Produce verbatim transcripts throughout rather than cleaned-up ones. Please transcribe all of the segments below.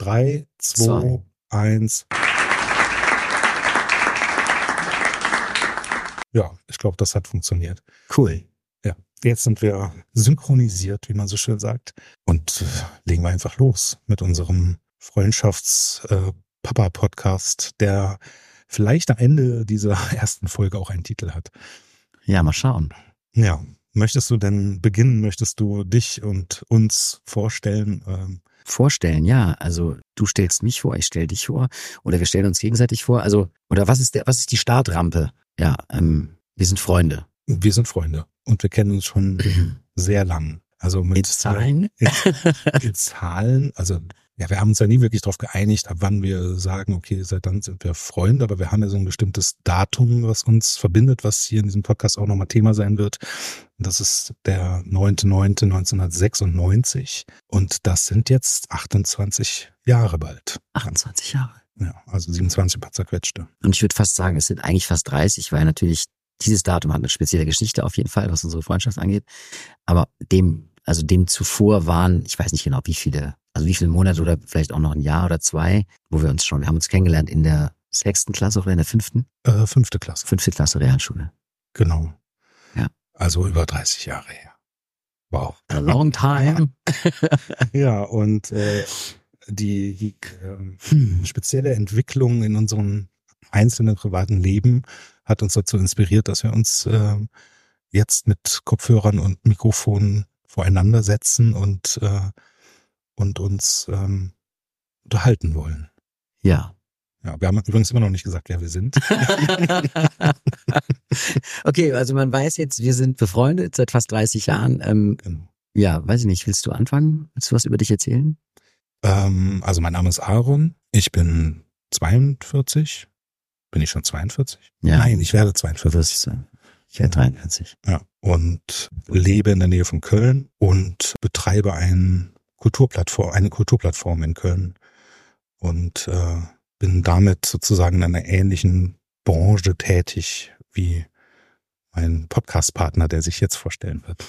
Drei, zwei, zwei. eins. Ja, ich glaube, das hat funktioniert. Cool. Ja, jetzt sind wir synchronisiert, wie man so schön sagt. Und äh, legen wir einfach los mit unserem Freundschafts-Papa-Podcast, der vielleicht am Ende dieser ersten Folge auch einen Titel hat. Ja, mal schauen. Ja, möchtest du denn beginnen? Möchtest du dich und uns vorstellen? Ähm, Vorstellen, ja. Also du stellst mich vor, ich stell dich vor. Oder wir stellen uns gegenseitig vor. Also, oder was ist der, was ist die Startrampe? Ja, ähm, wir sind Freunde. Wir sind Freunde und wir kennen uns schon sehr lang. Also mit in Zahlen? In, in Zahlen, also ja, wir haben uns ja nie wirklich darauf geeinigt, ab wann wir sagen, okay, seit dann sind wir Freunde, aber wir haben ja so ein bestimmtes Datum, was uns verbindet, was hier in diesem Podcast auch nochmal Thema sein wird. Und das ist der neunter neunter neunzehnhundertsechsundneunzig und das sind jetzt achtundzwanzig Jahre bald. achtundzwanzig Jahre. Ja, also siebenundzwanzig paar zerquetschte. Und ich würde fast sagen, es sind eigentlich fast dreißig, weil natürlich dieses Datum hat eine spezielle Geschichte auf jeden Fall, was unsere Freundschaft angeht. Aber dem, also dem zuvor waren, ich weiß nicht genau, wie viele, also wie viele Monate oder vielleicht auch noch ein Jahr oder zwei, wo wir uns schon, wir haben uns kennengelernt in der sechsten Klasse oder in der fünften? Äh, fünfte Klasse. Fünfte Klasse Realschule. Genau. Ja. Also über dreißig Jahre her. Wow. A long time. Ja, und äh, die, die äh, hm. spezielle Entwicklung in unserem einzelnen privaten Leben hat uns dazu inspiriert, dass wir uns äh, jetzt mit Kopfhörern und Mikrofonen voreinander setzen und äh, und uns ähm, unterhalten wollen. Ja. Ja, wir haben übrigens immer noch nicht gesagt, wer wir sind. Okay, also man weiß jetzt, wir sind befreundet seit fast dreißig Jahren. Ähm, Genau. Ja, weiß ich nicht, willst du anfangen? Willst du was über dich erzählen? Ähm, also mein Name ist Aaron, ich bin zweiundvierzig. Bin ich schon zweiundvierzig? Ja. Nein, ich werde zweiundvierzig. Ich werde dreiundvierzig. Ja, und lebe in der Nähe von Köln und betreibe ein Kulturplattform, eine Kulturplattform in Köln und äh, bin damit sozusagen in einer ähnlichen Branche tätig wie mein Podcast-Partner, der sich jetzt vorstellen wird.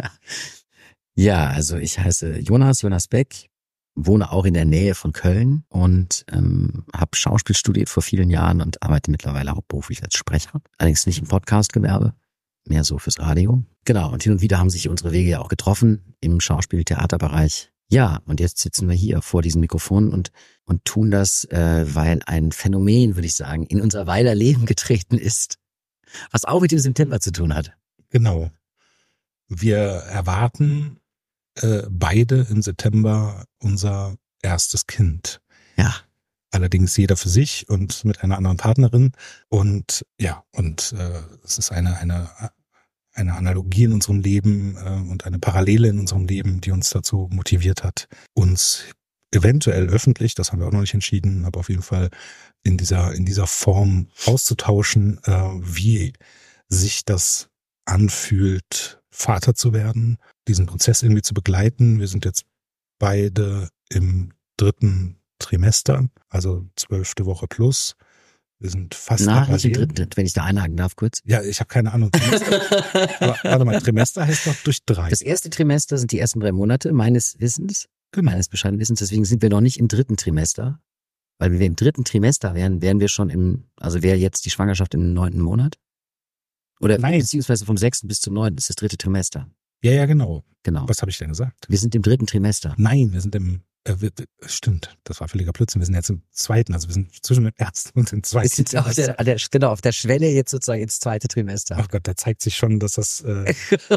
Ja, also ich heiße Jonas, Jonas Beck, wohne auch in der Nähe von Köln und ähm, habe Schauspiel studiert vor vielen Jahren und arbeite mittlerweile hauptberuflich als Sprecher. Allerdings nicht im Podcast-Gewerbe, mehr so fürs Radio. Genau, und hin und wieder haben sich unsere Wege ja auch getroffen im Schauspiel-Theaterbereich. Ja, und jetzt sitzen wir hier vor diesem Mikrofon und und tun das, äh, weil ein Phänomen, würde ich sagen, in unser beider Leben getreten ist, was auch mit dem September zu tun hat. Genau. Wir erwarten äh, beide im September unser erstes Kind. Ja. Allerdings jeder für sich und mit einer anderen Partnerin. Und ja, und äh, es ist eine eine eine Analogie in unserem Leben äh, und eine Parallele in unserem Leben, die uns dazu motiviert hat, uns eventuell öffentlich, das haben wir auch noch nicht entschieden, aber auf jeden Fall in dieser in dieser Form auszutauschen, äh, wie sich das anfühlt, Vater zu werden, diesen Prozess irgendwie zu begleiten. Wir sind jetzt beide im dritten Trimester, also zwölfte Woche plus. Wir sind fast Na, nicht im dritten, wenn ich da einhaken darf kurz. Ja, ich habe keine Ahnung. Aber warte mal, Trimester heißt doch durch drei. Das erste Trimester sind die ersten drei Monate meines Wissens, Genau. meines bescheidenen Wissens. Deswegen sind wir noch nicht im dritten Trimester. Weil wenn wir im dritten Trimester wären, wären wir schon im, also wäre jetzt die Schwangerschaft im neunten Monat? Oder Nein. Beziehungsweise vom sechsten bis zum neunten ist das dritte Trimester. Ja, ja, genau. Genau. Was habe ich denn gesagt? Wir sind im dritten Trimester. Nein, wir sind im, äh, wir, stimmt, das war völliger Blödsinn. Wir sind jetzt im zweiten, also wir sind zwischen dem ersten und dem zweiten. Wir sind auf der, der, genau, auf der Schwelle jetzt sozusagen ins zweite Trimester. Ach Gott, da zeigt sich schon, dass das, äh,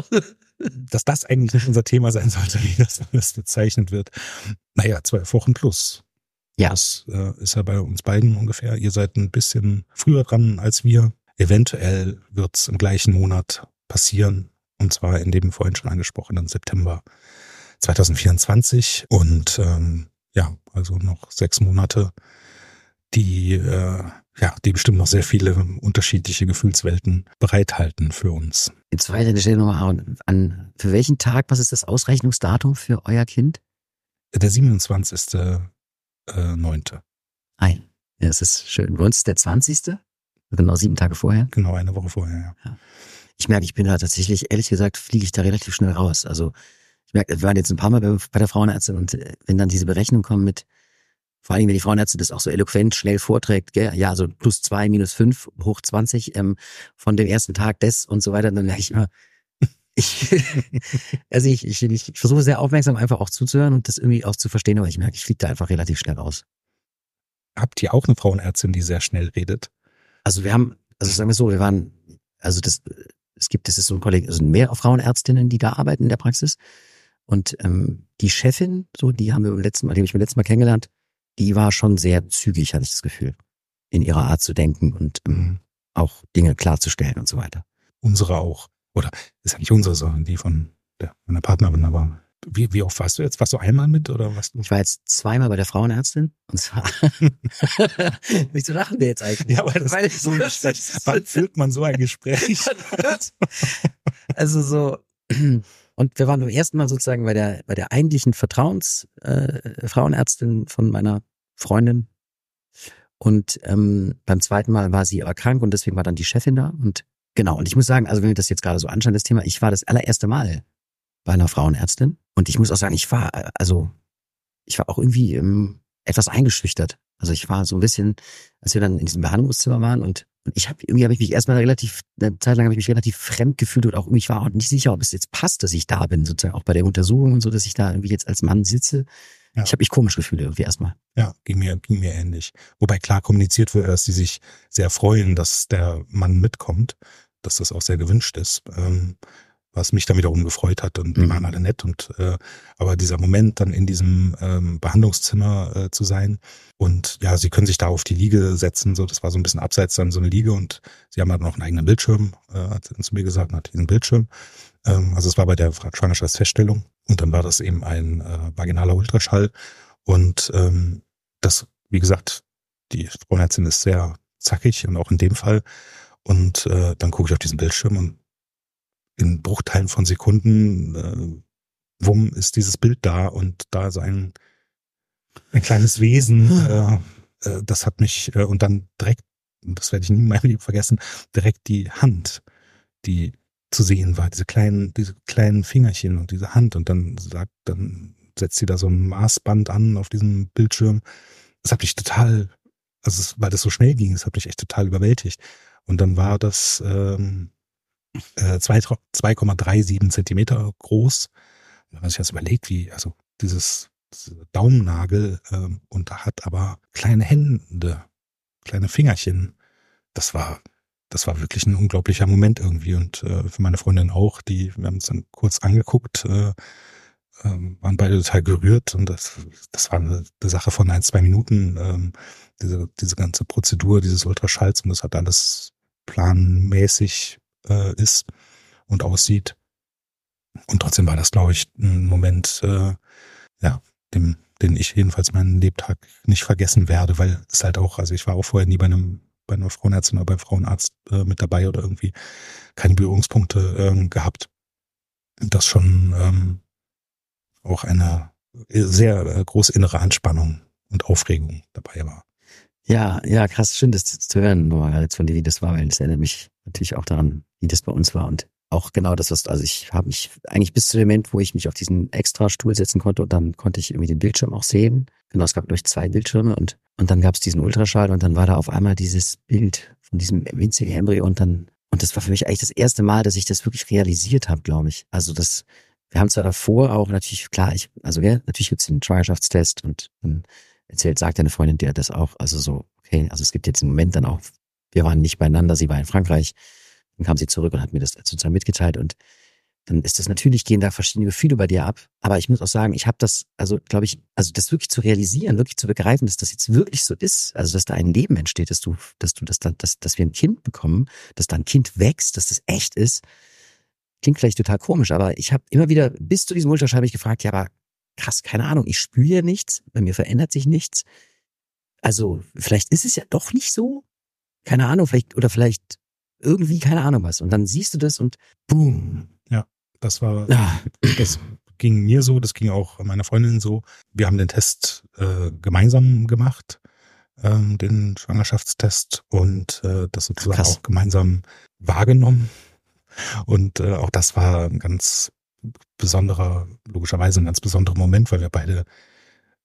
dass das eigentlich nicht unser Thema sein sollte, wie das alles bezeichnet wird. Naja, zwölf Wochen plus. Ja. Das äh, ist ja bei uns beiden ungefähr. Ihr seid ein bisschen früher dran als wir. Eventuell wird's im gleichen Monat passieren. Und zwar in dem vorhin schon angesprochenen September zwanzig vierundzwanzig. Und ähm, ja, also noch sechs Monate, die äh, ja, die bestimmt noch sehr viele unterschiedliche Gefühlswelten bereithalten für uns. Jetzt weiter an der Stelle nochmal an, für welchen Tag, was ist das Ausrechnungsdatum für euer Kind? Der siebenundzwanzigste neunte Ein. Ja, das ist schön. Bei uns ist der zwanzigste Genau sieben Tage vorher. Genau, eine Woche vorher, ja. ja. Ich merke, ich bin da tatsächlich, ehrlich gesagt, fliege ich da relativ schnell raus. Also ich merke, wir waren jetzt ein paar Mal bei, bei der Frauenärztin und wenn dann diese Berechnungen kommen mit, Vor allem, wenn die Frauenärztin das auch so eloquent schnell vorträgt, gell? Ja, also plus zwei, minus fünf, hoch zwanzig ähm, von dem ersten Tag des und so weiter, dann merke ich immer, ich, also ich, ich, ich versuche sehr aufmerksam einfach auch zuzuhören und das irgendwie auch zu verstehen, aber ich merke, ich fliege da einfach relativ schnell raus. Habt ihr auch eine Frauenärztin, die sehr schnell redet? Also wir haben, also sagen wir so, wir waren, also das, es gibt, das ist so ein Kolleg, also mehrere Frauenärztinnen, die da arbeiten in der Praxis und ähm, die Chefin, so, die haben wir beim letzten Mal, die habe ich beim letzten Mal kennengelernt, die war schon sehr zügig, hatte ich das Gefühl, in ihrer Art zu denken und ähm, auch Dinge klarzustellen und so weiter. Unsere auch. Oder ist ja nicht unsere, sondern die von der, meiner Partnerin, aber wie, wie oft warst du jetzt? Warst du einmal mit oder was? Ich war jetzt zweimal bei der Frauenärztin und zwar, wieso lachen wir jetzt eigentlich? Ja, weil das, weil so, wann führt man so ein Gespräch? Also so, und wir waren beim ersten Mal sozusagen bei der, bei der eigentlichen Vertrauens, äh, Frauenärztin von meiner Freundin. Und ähm, beim zweiten Mal war sie aber krank und deswegen war dann die Chefin da. Und genau, und ich muss sagen, also wenn wir das jetzt gerade so anschauen, das Thema, ich war das allererste Mal bei einer Frauenärztin. Und ich muss auch sagen, ich war, also, ich war auch irgendwie ähm, etwas eingeschüchtert. Also ich war so ein bisschen, als wir dann in diesem Behandlungszimmer waren und, und ich habe irgendwie habe ich mich erstmal relativ, eine Zeit lang habe ich mich relativ fremd gefühlt und auch irgendwie, ich war auch nicht sicher, ob es jetzt passt, dass ich da bin, sozusagen auch bei der Untersuchung und so, dass ich da irgendwie jetzt als Mann sitze. Ja. Ich habe mich komisch gefühlt irgendwie erstmal. Ja, ging mir, ging mir ähnlich. Wobei klar kommuniziert wird, dass sie sich sehr freuen, dass der Mann mitkommt, dass das auch sehr gewünscht ist. Ähm, was mich dann wiederum gefreut hat und die mhm. waren alle nett und äh, aber dieser Moment dann in diesem ähm, Behandlungszimmer äh, zu sein und ja, sie können sich da auf die Liege setzen, so das war so ein bisschen abseits dann so eine Liege und sie haben halt noch einen eigenen Bildschirm, äh, hat sie zu mir gesagt, hat diesen Bildschirm, ähm, also es war bei der Schwangerschaftsfeststellung und dann war das eben ein äh, vaginaler Ultraschall und ähm, das, wie gesagt, die Frauenärztin ist sehr zackig und auch in dem Fall und äh, dann gucke ich auf diesen Bildschirm und in Bruchteilen von Sekunden, äh, wumm, ist dieses Bild da und da ist ein, ein kleines Wesen, äh, äh, das hat mich, äh, und dann direkt, das werde ich nie in meinem Leben vergessen, direkt die Hand, die zu sehen war, diese kleinen, diese kleinen Fingerchen und diese Hand und dann sagt, dann setzt sie da so ein Maßband an auf diesem Bildschirm. Das hat mich total, also es, weil das so schnell ging, das hat mich echt total überwältigt. Und dann war das, ähm, zwei Komma siebenunddreißig Zentimeter groß. Wenn man sich das überlegt, wie, also dieses, dieses Daumennagel ähm, und da hat aber kleine Hände, kleine Fingerchen. Das war, das war wirklich ein unglaublicher Moment irgendwie und äh, für meine Freundin auch, die, wir haben uns dann kurz angeguckt, äh, äh, waren beide total gerührt und das, das war eine, eine Sache von ein, zwei Minuten, ähm, diese, diese ganze Prozedur, dieses Ultraschalls und das hat alles planmäßig äh, ist und aussieht. Und trotzdem war das, glaube ich, ein Moment, äh, ja, dem, den ich jedenfalls meinen Lebtag nicht vergessen werde, weil es halt auch, also ich war auch vorher nie bei einem, bei einer Frauenärztin oder beim Frauenarzt äh, mit dabei oder irgendwie keine Berührungspunkte äh, gehabt. Das schon ähm, auch eine sehr äh, große innere Anspannung und Aufregung dabei war. Ja, ja, krass, schön, das zu hören, nochmal jetzt von dir, wie das war, weil das erinnert mich natürlich auch daran, wie das bei uns war und auch genau das, was, also ich habe mich eigentlich bis zu dem Moment, wo ich mich auf diesen Extrastuhl setzen konnte und dann konnte ich irgendwie den Bildschirm auch sehen. Genau, es gab durch zwei Bildschirme und und dann gab es diesen Ultraschall und dann war da auf einmal dieses Bild von diesem winzigen Embryo und dann, und das war für mich eigentlich das erste Mal, dass ich das wirklich realisiert habe, glaube ich. Also das, wir haben zwar davor auch natürlich, klar, ich, also ja, natürlich gibt's den Schwangerschaftstest und dann erzählt, sagt eine Freundin dir das auch, also so, okay, also es gibt jetzt einen Moment dann auch, wir waren nicht beieinander, sie war in Frankreich, dann kam sie zurück und hat mir das sozusagen mitgeteilt und dann ist das natürlich, gehen da verschiedene Gefühle bei dir ab, aber ich muss auch sagen, ich habe das, also glaube ich, also das wirklich zu realisieren, wirklich zu begreifen, dass das jetzt wirklich so ist, also dass da ein Leben entsteht, dass du, dass du, dass da, dass, dass wir ein Kind bekommen, dass da ein Kind wächst, dass das echt ist, klingt vielleicht total komisch, aber ich habe immer wieder, bis zu diesem Ultraschall habe ich gefragt, ja, aber krass, keine Ahnung, ich spüre ja nichts, bei mir verändert sich nichts. Also vielleicht ist es ja doch nicht so, keine Ahnung, vielleicht oder vielleicht irgendwie, keine Ahnung was. Und dann siehst du das und boom. Ja, das war, ah. das ging mir so, das ging auch meiner Freundin so. Wir haben den Test äh, gemeinsam gemacht, ähm, den Schwangerschaftstest und äh, das sozusagen Krass. auch gemeinsam wahrgenommen. Und äh, auch das war ein ganz besonderer, logischerweise ein ganz besonderer Moment, weil wir beide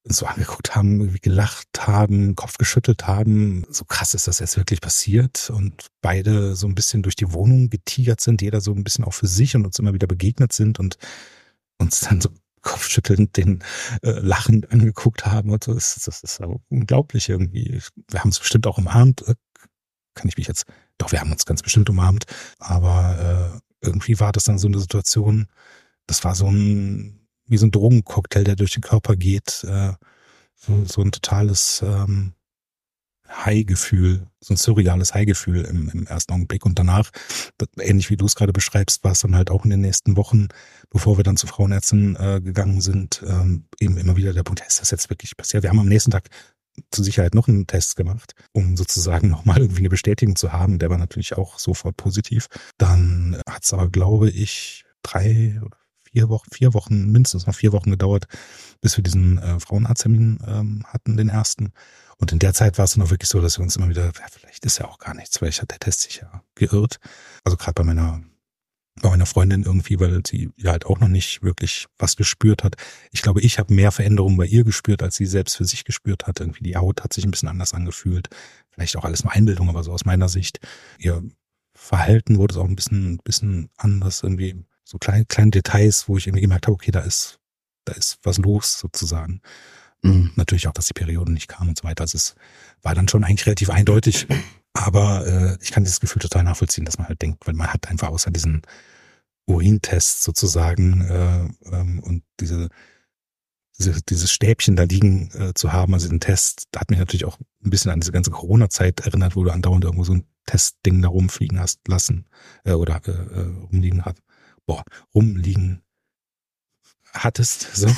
uns so angeguckt haben, irgendwie gelacht haben, Kopf geschüttelt haben. So krass ist das jetzt wirklich passiert und beide so ein bisschen durch die Wohnung getigert sind, jeder so ein bisschen auch für sich und uns immer wieder begegnet sind und uns dann so kopfschüttelnd den äh, lachend angeguckt haben und so. Das, das ist auch unglaublich irgendwie. Wir haben es bestimmt auch umarmt. Kann ich mich jetzt, doch, wir haben uns ganz bestimmt umarmt, aber äh, irgendwie war das dann so eine Situation, das war so ein wie so ein Drogencocktail, der durch den Körper geht, äh, so, so ein totales ähm, High-Gefühl, so ein surreales High-Gefühl im, im ersten Augenblick. Und danach, das, ähnlich wie du es gerade beschreibst, war es dann halt auch in den nächsten Wochen, bevor wir dann zu Frauenärzten äh, gegangen sind, ähm, eben immer wieder der Punkt, ist das jetzt wirklich passiert? Wir haben am nächsten Tag zur Sicherheit noch einen Test gemacht, um sozusagen nochmal irgendwie eine Bestätigung zu haben. Der war natürlich auch sofort positiv. Dann hat es aber, glaube ich, drei oder vier Wochen, vier Wochen, mindestens noch vier Wochen gedauert, bis wir diesen äh, Frauenarzttermin ähm, hatten, den ersten. Und in der Zeit war es dann auch wirklich so, dass wir uns immer wieder, ja, vielleicht ist ja auch gar nichts, vielleicht hat der Test sich ja geirrt. Also gerade bei meiner, bei meiner Freundin irgendwie, weil sie ja halt auch noch nicht wirklich was gespürt hat. Ich glaube, ich habe mehr Veränderungen bei ihr gespürt, als sie selbst für sich gespürt hat. Irgendwie die Haut hat sich ein bisschen anders angefühlt. Vielleicht auch alles nur Einbildung, aber so aus meiner Sicht. Ihr Verhalten wurde es auch ein bisschen, bisschen anders irgendwie. So kleine, kleine Details, wo ich irgendwie gemerkt habe, okay, da ist, da ist was los sozusagen. Mhm. Natürlich auch, dass die Periode nicht kam und so weiter. Also es war dann schon eigentlich relativ eindeutig. Aber äh, ich kann dieses Gefühl total nachvollziehen, dass man halt denkt, weil man hat einfach außer diesen Urintest sozusagen äh, ähm, und diese, diese dieses Stäbchen da liegen äh, zu haben, also den Test, da hat mich natürlich auch ein bisschen an diese ganze Corona-Zeit erinnert, wo du andauernd irgendwo so ein Testding da rumfliegen hast lassen äh, oder äh, rumliegen hat. Boah, rumliegen hattest. So.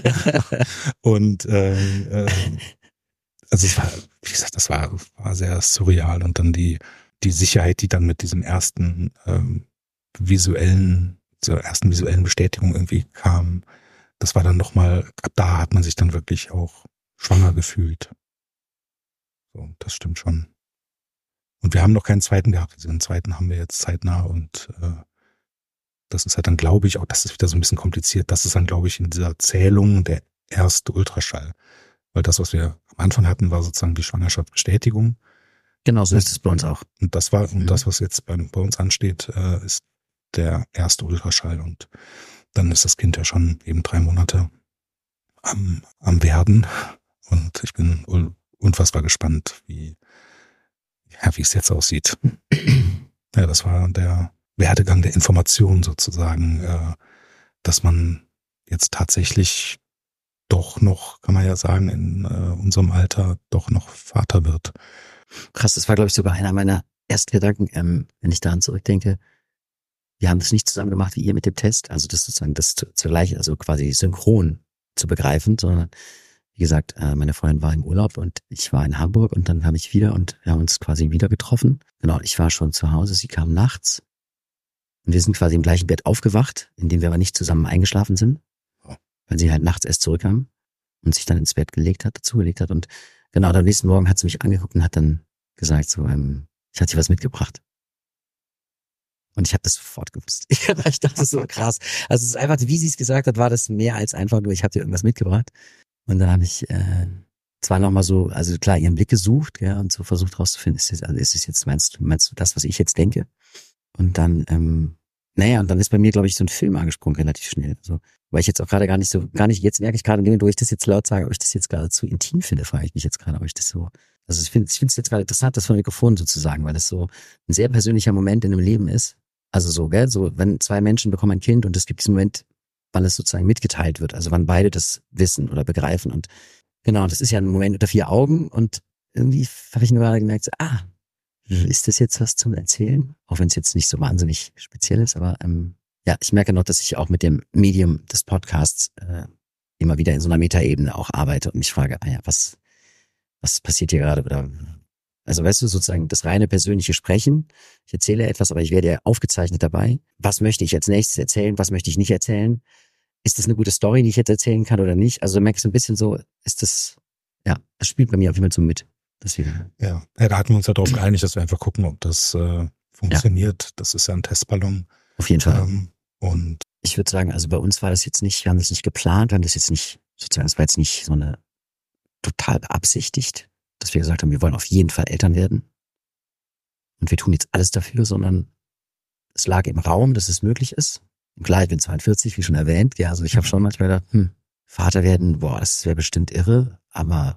Und äh, äh, also es war, wie gesagt, das war, war sehr surreal und dann die die Sicherheit, die dann mit diesem ersten ähm, visuellen, zur ersten visuellen Bestätigung irgendwie kam, das war dann nochmal, ab da hat man sich dann wirklich auch schwanger gefühlt. So, das stimmt schon. Und wir haben noch keinen zweiten gehabt. Also den zweiten haben wir jetzt zeitnah und äh, das ist halt dann, glaube ich, auch das ist wieder so ein bisschen kompliziert. Das ist dann, glaube ich, in dieser Zählung der erste Ultraschall. Weil das, was wir am Anfang hatten, war sozusagen die Schwangerschaftsbestätigung. Genau, so ist es bei uns auch. Und das war, und das, was jetzt bei, bei uns ansteht, äh, ist der erste Ultraschall. Und dann ist das Kind ja schon eben drei Monate am, am Werden. Und ich bin unfassbar gespannt, wie, ja, wie es jetzt aussieht. Ja, das war der Werdegang der Information sozusagen, äh, dass man jetzt tatsächlich doch noch, kann man ja sagen, in äh, unserem Alter doch noch Vater wird. Krass, das war, glaube ich, sogar einer meiner ersten Gedanken, ähm, wenn ich daran zurückdenke. Wir haben das nicht zusammen gemacht wie ihr mit dem Test, also das sozusagen das zugleich, also quasi synchron zu begreifen, sondern wie gesagt, äh, meine Freundin war im Urlaub und ich war in Hamburg und dann habe ich wieder und wir haben uns quasi wieder getroffen. Genau, ich war schon zu Hause, sie kam nachts. Und wir sind quasi im gleichen Bett aufgewacht, in dem wir aber nicht zusammen eingeschlafen sind, weil sie halt nachts erst zurückkam und sich dann ins Bett gelegt hat, dazugelegt hat. Und genau, am nächsten Morgen hat sie mich angeguckt und hat dann gesagt, so, ähm, ich hatte dir was mitgebracht. Und ich habe das sofort gewusst. Ich dachte so krass. Also es ist einfach, wie sie es gesagt hat, war das mehr als einfach nur, ich habe dir irgendwas mitgebracht. Und dann habe ich äh, zwar nochmal so, also klar, ihren Blick gesucht, ja, und so versucht rauszufinden, ist es, also ist es jetzt, meinst du, meinst du das, was ich jetzt denke? Und dann, ähm, naja, und dann ist bei mir, glaube ich, so ein Film angesprungen, relativ schnell. Also, weil ich jetzt auch gerade gar nicht so, gar nicht, jetzt merke ich gerade, wo ich das jetzt laut sage, ob ich das jetzt gerade zu intim finde, frage ich mich jetzt gerade, ob ich das so, also ich finde ich finde es jetzt gerade interessant, das von Mikrofon sozusagen, weil das so ein sehr persönlicher Moment in einem Leben ist. Also so, gell, so, wenn zwei Menschen bekommen ein Kind und es gibt diesen Moment, wann es sozusagen mitgeteilt wird, also wann beide das wissen oder begreifen und genau, das ist ja ein Moment unter vier Augen und irgendwie habe ich nur gerade gemerkt, so, ah, ist das jetzt was zum Erzählen? Auch wenn es jetzt nicht so wahnsinnig speziell ist, aber ähm, ja, ich merke noch, dass ich auch mit dem Medium des Podcasts äh, immer wieder in so einer Metaebene auch arbeite und mich frage, ah ja, was was passiert hier gerade? Oder also weißt du, sozusagen das reine persönliche Sprechen. Ich erzähle etwas, aber ich werde ja aufgezeichnet dabei. Was möchte ich als nächstes erzählen? Was möchte ich nicht erzählen? Ist das eine gute Story, die ich jetzt erzählen kann oder nicht? Also merkst du ein bisschen so, ist das, ja, das spielt bei mir auf jeden Fall so mit. Deswegen. Ja. ja, da hatten wir uns ja darauf geeinigt, dass wir einfach gucken, ob das äh, funktioniert. Ja. Das ist ja ein Testballon. Auf jeden Fall. Ähm, und ich würde sagen, also bei uns war das jetzt nicht, wir haben das nicht geplant, wir haben das jetzt nicht, sozusagen, das war jetzt nicht so eine total beabsichtigt, dass wir gesagt haben, wir wollen auf jeden Fall Eltern werden. Und wir tun jetzt alles dafür, sondern es lag im Raum, dass es möglich ist. Und klar, ich bin zweiundvierzig, wie schon erwähnt. Ja, also ich habe schon manchmal gedacht, hm, Vater werden, boah, das wäre bestimmt irre. Aber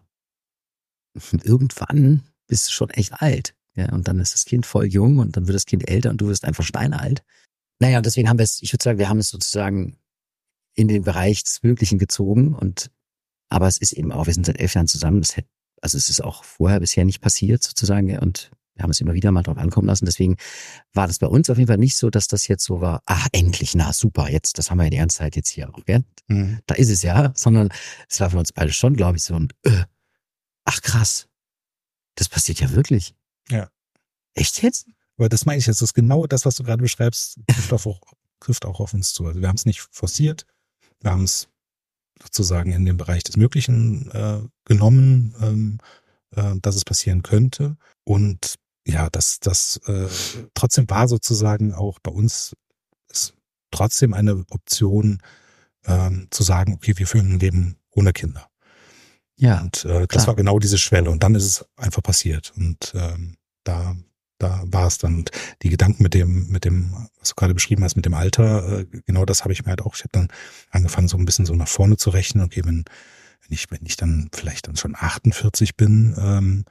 irgendwann bist du schon echt alt. Ja, und dann ist das Kind voll jung und dann wird das Kind älter und du wirst einfach steinalt. Naja, und deswegen haben wir es, ich würde sagen, wir haben es sozusagen in den Bereich des Möglichen gezogen. Und aber es ist eben auch, wir sind seit elf Jahren zusammen. Das hätte, also es ist auch vorher bisher nicht passiert sozusagen. Ja, und wir haben es immer wieder mal drauf ankommen lassen. Deswegen war das bei uns auf jeden Fall nicht so, dass das jetzt so war, ach endlich, na super, jetzt, das haben wir ja die ganze Zeit jetzt hier auch, gell? Mhm. Da ist es ja, sondern es war für uns beide schon, glaube ich, so ein, äh, ach krass, das passiert ja wirklich. Ja. Echt jetzt? Aber das meine ich jetzt, das ist genau das, was du gerade beschreibst, trifft auch, trifft auch auf uns zu. Also wir haben es nicht forciert, wir haben es sozusagen in den Bereich des Möglichen äh, genommen, ähm, äh, dass es passieren könnte. Und ja, das, das äh, trotzdem war sozusagen auch bei uns ist trotzdem eine Option, ähm, zu sagen, okay, wir führen ein Leben ohne Kinder. Ja. Und äh, das war genau diese Schwelle. Und dann ist es einfach passiert. Und ähm, da, da war es dann. Und die Gedanken mit dem, mit dem, was du gerade beschrieben hast, mit dem Alter, äh, genau das habe ich mir halt auch. Ich habe dann angefangen, so ein bisschen so nach vorne zu rechnen. Okay, wenn, wenn ich, wenn ich dann vielleicht dann schon achtundvierzig bin, ähm,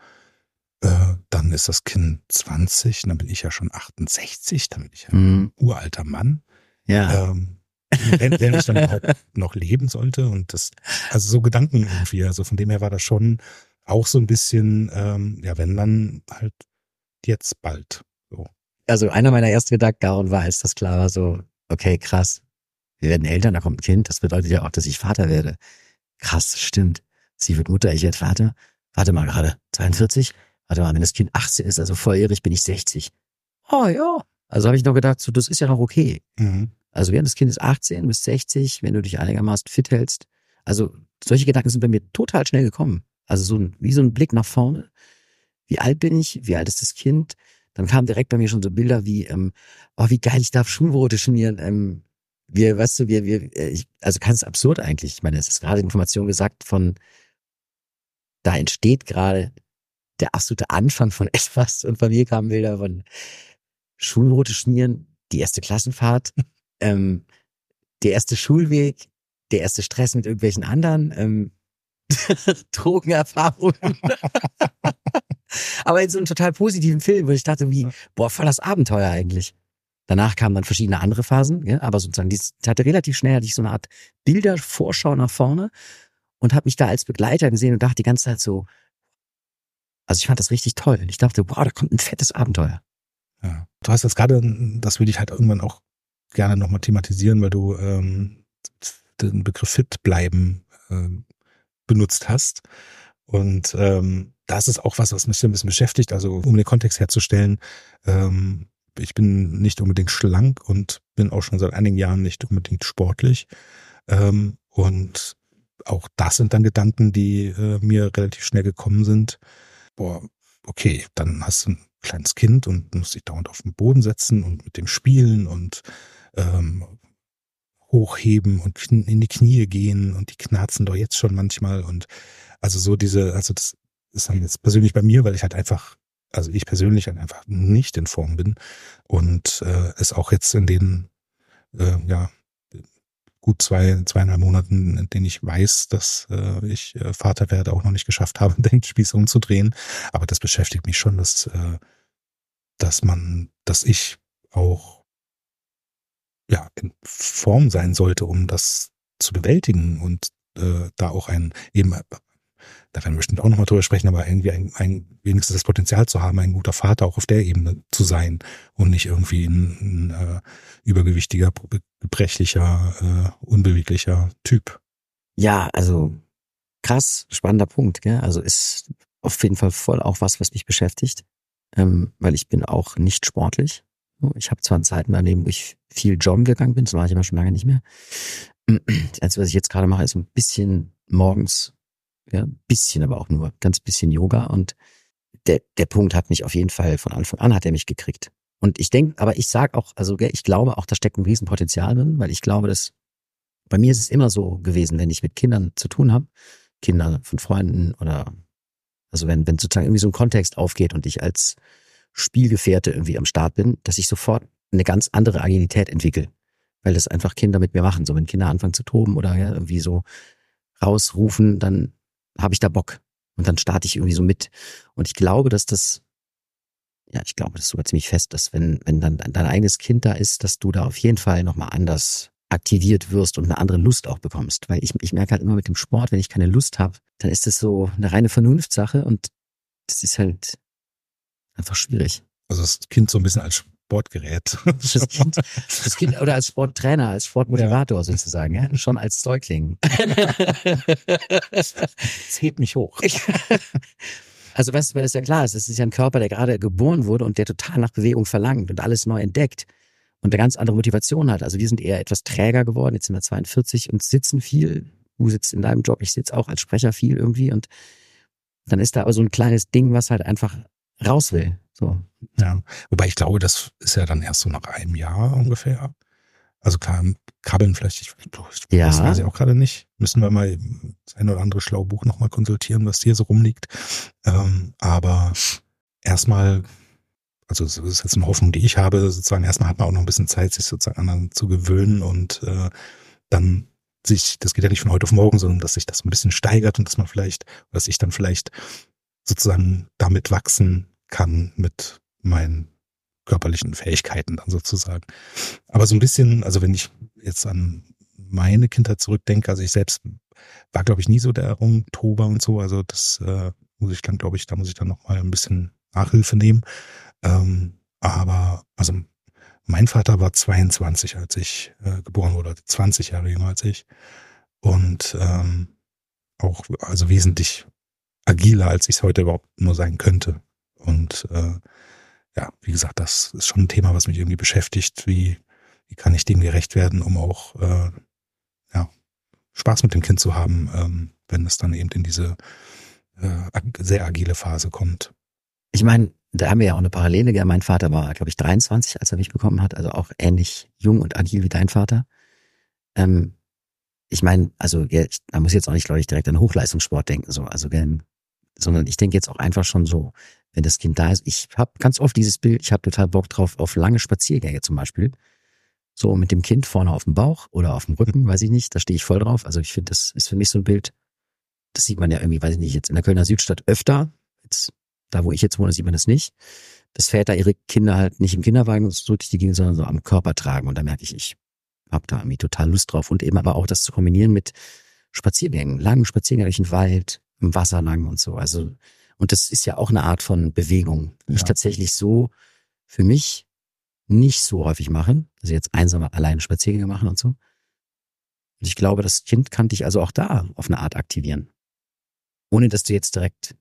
äh, dann ist das Kind zwanzig, dann bin ich ja schon achtundsechzig, dann bin ich ja mhm. ein uralter Mann. Ja. Ähm, wenn, wenn ich dann überhaupt noch leben sollte. Und das, also so Gedanken irgendwie. Also von dem her war das schon auch so ein bisschen, ähm, ja, wenn dann halt jetzt bald. So. Also einer meiner ersten Gedanken daran war, als das klar war, so, okay, krass, wir werden Eltern, da kommt ein Kind, das bedeutet ja auch, dass ich Vater werde. Krass, stimmt. Sie wird Mutter, ich werde Vater. Warte mal gerade, zweiundvierzig? Warte mal, wenn das Kind achtzehn ist, also volljährig, bin ich sechzig. Oh ja. Also habe ich noch gedacht, so, das ist ja noch okay. Mhm. Also während das Kind ist achtzehn bis sechzig, wenn du dich einigermaßen fit hältst. Also solche Gedanken sind bei mir total schnell gekommen. Also so ein, wie so ein Blick nach vorne. Wie alt bin ich? Wie alt ist das Kind? Dann kamen direkt bei mir schon so Bilder wie, ähm, oh, wie geil, ich darf Schulbrote schmieren. Ähm, wir, weißt du, wir, wir, ich, also ganz absurd eigentlich. Ich meine, es ist gerade Information gesagt von, da entsteht gerade der absolute Anfang von etwas. Und bei mir kamen Bilder von Schulbrote schmieren, die erste Klassenfahrt, ähm, der erste Schulweg, der erste Stress mit irgendwelchen anderen, ähm, Drogenerfahrungen. Aber in so einem total positiven Film, wo ich dachte, wie, boah, voll das Abenteuer eigentlich. Danach kamen dann verschiedene andere Phasen, ja, aber sozusagen, die hatte relativ schnell, hatte ich so eine Art Bildervorschau nach vorne und habe mich da als Begleiter gesehen und dachte die ganze Zeit so, also ich fand das richtig toll. Ich dachte, wow, da kommt ein fettes Abenteuer. Ja. Du hast jetzt gerade, das würde ich halt irgendwann auch gerne nochmal thematisieren, weil du ähm, den Begriff fit bleiben äh, benutzt hast. Und ähm, das ist auch was, was mich ein bisschen beschäftigt. Also um den Kontext herzustellen, ähm, ich bin nicht unbedingt schlank und bin auch schon seit einigen Jahren nicht unbedingt sportlich. Ähm, und auch das sind dann Gedanken, die äh, mir relativ schnell gekommen sind. Boah, okay, dann hast du ein kleines Kind und musst dich dauernd auf den Boden setzen und mit dem spielen und ähm, hochheben und in die Knie gehen und die knarzen doch jetzt schon manchmal und also so diese, also das ist dann jetzt persönlich bei mir, weil ich halt einfach, also ich persönlich halt einfach nicht in Form bin und äh, es auch jetzt in den äh, ja gut zwei, zweieinhalb Monaten, in denen ich weiß, dass äh, ich äh, Vater werde, auch noch nicht geschafft habe, den Spieß umzudrehen. Aber das beschäftigt mich schon, dass, äh, dass man, dass ich auch ja in Form sein sollte, um das zu bewältigen und äh, da auch ein eben, da werden wir bestimmt auch nochmal drüber sprechen, aber irgendwie ein, ein wenigstens das Potenzial zu haben, ein guter Vater auch auf der Ebene zu sein und nicht irgendwie ein, ein äh, übergewichtiger, gebrechlicher, äh, unbeweglicher Typ. Ja, also krass, spannender Punkt, gell? Also ist auf jeden Fall voll auch was, was mich beschäftigt, ähm, weil ich bin auch nicht sportlich. Ich habe zwar Zeiten daneben, wo ich viel joggen gegangen bin, das mache ich immer schon lange nicht mehr. Das Einzige, was ich jetzt gerade mache, ist ein bisschen morgens, ja, ein bisschen, aber auch nur ganz bisschen Yoga und der der Punkt hat mich auf jeden Fall von Anfang an, hat er mich gekriegt. Und ich denke, aber ich sag auch, also ich glaube auch, da steckt ein Riesenpotenzial drin, weil ich glaube, dass bei mir ist es immer so gewesen, wenn ich mit Kindern zu tun habe, Kinder von Freunden oder also wenn, wenn sozusagen irgendwie so ein Kontext aufgeht und ich als Spielgefährte irgendwie am Start bin, dass ich sofort eine ganz andere Agilität entwickle, weil das einfach Kinder mit mir machen. So wenn Kinder anfangen zu toben oder ja, irgendwie so rausrufen, dann habe ich da Bock und dann starte ich irgendwie so mit. Und ich glaube, dass das, ja, ich glaube, das ist sogar ziemlich fest, dass wenn wenn dann dein eigenes Kind da ist, dass du da auf jeden Fall nochmal anders aktiviert wirst und eine andere Lust auch bekommst. Weil ich, ich merke halt immer mit dem Sport, wenn ich keine Lust habe, dann ist das so eine reine Vernunftssache und das ist halt einfach schwierig. Also das Kind so ein bisschen als Sportgerät. Das Kind, das Kind oder als Sporttrainer, als Sportmoderator ja. sozusagen, ja, schon als Säugling. Das hebt mich hoch. Also weißt du, weil das ja klar ist, es ist ja ein Körper, der gerade geboren wurde und der total nach Bewegung verlangt und alles neu entdeckt. Und eine ganz andere Motivation hat. Also wir sind eher etwas träger geworden, jetzt sind wir zweiundvierzig und sitzen viel. Du sitzt in deinem Job, ich sitze auch als Sprecher viel irgendwie und dann ist da aber so ein kleines Ding, was halt einfach raus will. So. Ja, wobei ich glaube, das ist ja dann erst so nach einem Jahr ungefähr. Also klar, Krabbeln vielleicht, ich, ich ja. das weiß ich auch gerade nicht. Müssen wir mal das ein oder andere schlaue Buch nochmal konsultieren, was hier so rumliegt. Ähm, aber erstmal also das ist jetzt eine Hoffnung, die ich habe, sozusagen erstmal hat man auch noch ein bisschen Zeit, sich sozusagen anderen zu gewöhnen und äh, dann sich, das geht ja nicht von heute auf morgen, sondern dass sich das ein bisschen steigert und dass man vielleicht, dass ich dann vielleicht sozusagen damit wachsen kann mit meinen körperlichen Fähigkeiten dann sozusagen. Aber so ein bisschen, also wenn ich jetzt an meine Kindheit zurückdenke, also ich selbst war, glaube ich, nie so der Rumtober und so, also das äh, muss ich dann, glaube ich, da muss ich dann nochmal ein bisschen Nachhilfe nehmen. Ähm, aber, also mein Vater war zweiundzwanzig, als ich äh, geboren wurde, zwanzig Jahre jünger als ich. Und ähm, auch, also wesentlich agiler, als ich es heute überhaupt nur sein könnte. Und äh, ja, wie gesagt, das ist schon ein Thema, was mich irgendwie beschäftigt. Wie, wie kann ich dem gerecht werden, um auch äh, ja, Spaß mit dem Kind zu haben, ähm, wenn es dann eben in diese äh, sehr agile Phase kommt. Ich meine, da haben wir ja auch eine Parallele. Ja, mein Vater war, glaube ich, dreiundzwanzig, als er mich bekommen hat, also auch ähnlich jung und agil wie dein Vater. Ähm, ich meine, also ja, ich, da muss ich jetzt auch nicht, glaube ich, direkt an Hochleistungssport denken, so, also gell, sondern ich denke jetzt auch einfach schon so, wenn das Kind da ist. Ich habe ganz oft dieses Bild, ich habe total Bock drauf auf lange Spaziergänge zum Beispiel. So mit dem Kind vorne auf dem Bauch oder auf dem Rücken, weiß ich nicht, da stehe ich voll drauf. Also ich finde, das ist für mich so ein Bild, das sieht man ja irgendwie, weiß ich nicht, jetzt in der Kölner Südstadt öfter. Jetzt, da wo ich jetzt wohne, sieht man das nicht. Dass Väter ihre Kinder halt nicht im Kinderwagen so durch die Gegend, sondern so am Körper tragen. Und da merke ich, ich habe da irgendwie total Lust drauf. Und eben aber auch das zu kombinieren mit Spaziergängen, langen Spaziergängen durch den Wald, im Wasser lang und so. Also, und das ist ja auch eine Art von Bewegung, die ja. ich tatsächlich so für mich nicht so häufig mache. Also jetzt einsam alleine Spaziergänge machen und so. Und ich glaube, das Kind kann dich also auch da auf eine Art aktivieren. Ohne dass du jetzt direkt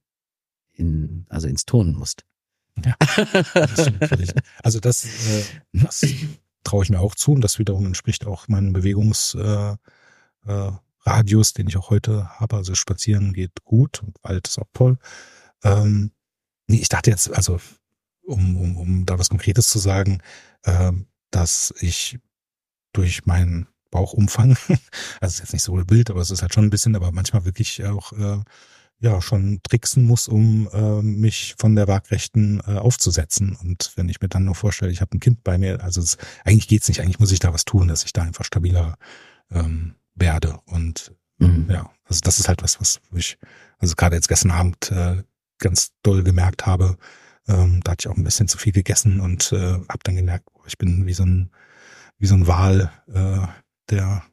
in, also ins Turnen musst. Ja, das stimmt. Also das, äh, das traue ich mir auch zu und das wiederum entspricht auch meinem Bewegungsradius, äh, äh, Radius, den ich auch heute habe. Also spazieren geht gut und Wald ist auch toll. Ähm, nee, ich dachte jetzt, also um, um, um da was Konkretes zu sagen, äh, dass ich durch meinen Bauchumfang, also ist jetzt nicht so wild, aber es ist halt schon ein bisschen, aber manchmal wirklich auch äh, ja schon tricksen muss, um äh, mich von der Waagrechten äh, aufzusetzen. Und wenn ich mir dann nur vorstelle, ich habe ein Kind bei mir, also es, eigentlich geht's nicht, eigentlich muss ich da was tun, dass ich da einfach stabiler ähm, werde. Und mhm. ja, also das ist halt was, was ich, also gerade jetzt gestern Abend äh, ganz doll gemerkt habe. Ähm, da hatte ich auch ein bisschen zu viel gegessen und äh, habe dann gemerkt, ich bin wie so ein wie so ein Wal, äh, der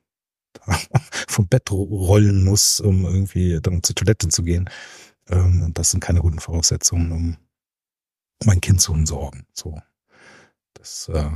vom Bett rollen muss, um irgendwie dann zur Toilette zu gehen. Ähm, und das sind keine guten Voraussetzungen, um, um ein Kind zu umsorgen. So, das äh,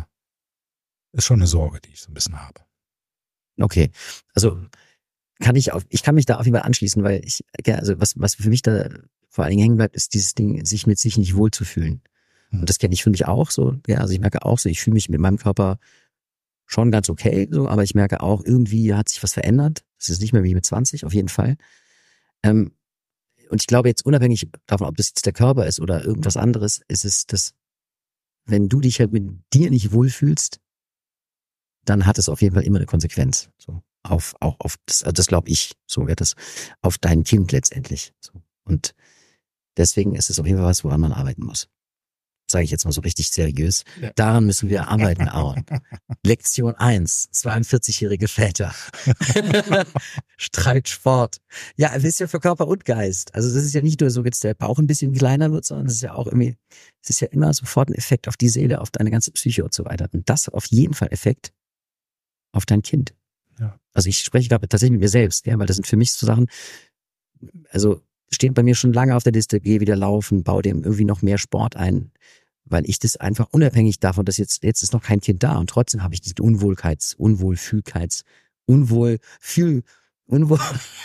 ist schon eine Sorge, die ich so ein bisschen habe. Okay, also kann ich auf, ich kann mich da auf jeden Fall anschließen, weil ich, ja, also was was für mich da vor allen Dingen hängen bleibt, ist dieses Ding, sich mit sich nicht wohlzufühlen. Hm. Und das kenne ich für mich auch so. Ja, also ich merke auch so, ich fühle mich mit meinem Körper schon ganz okay, so, aber ich merke auch, irgendwie hat sich was verändert. Das ist nicht mehr wie mit zwanzig, auf jeden Fall. Ähm, und ich glaube jetzt unabhängig davon, ob das jetzt der Körper ist oder irgendwas anderes, ist es, dass wenn du dich halt mit dir nicht wohlfühlst, dann hat es auf jeden Fall immer eine Konsequenz. So. auf, auch auf das, also das glaube ich, so wird das, auf dein Kind letztendlich. So. Und deswegen ist es auf jeden Fall was, woran man arbeiten muss. Sage ich jetzt mal so richtig seriös. Ja. Daran müssen wir arbeiten, Aaron. Lektion eins, zweiundvierzigjährige Väter. Streitsport. Ja, ein bisschen für Körper und Geist. Also das ist ja nicht nur so, jetzt der Bauch ein bisschen kleiner wird, sondern es ist ja auch irgendwie, es ist ja immer sofort ein Effekt auf die Seele, auf deine ganze Psyche und so weiter. Und das hat auf jeden Fall Effekt auf dein Kind. Ja. Also ich spreche gerade tatsächlich mit mir selbst, ja, weil das sind für mich so Sachen, also stehen bei mir schon lange auf der Liste, geh wieder laufen, bau dem irgendwie noch mehr Sport ein, weil ich das einfach unabhängig davon, dass jetzt, jetzt ist noch kein Kind da und trotzdem habe ich diesen Unwohlkeits, Unwohlfühlkeits, Unwohlfühl, Unwohl,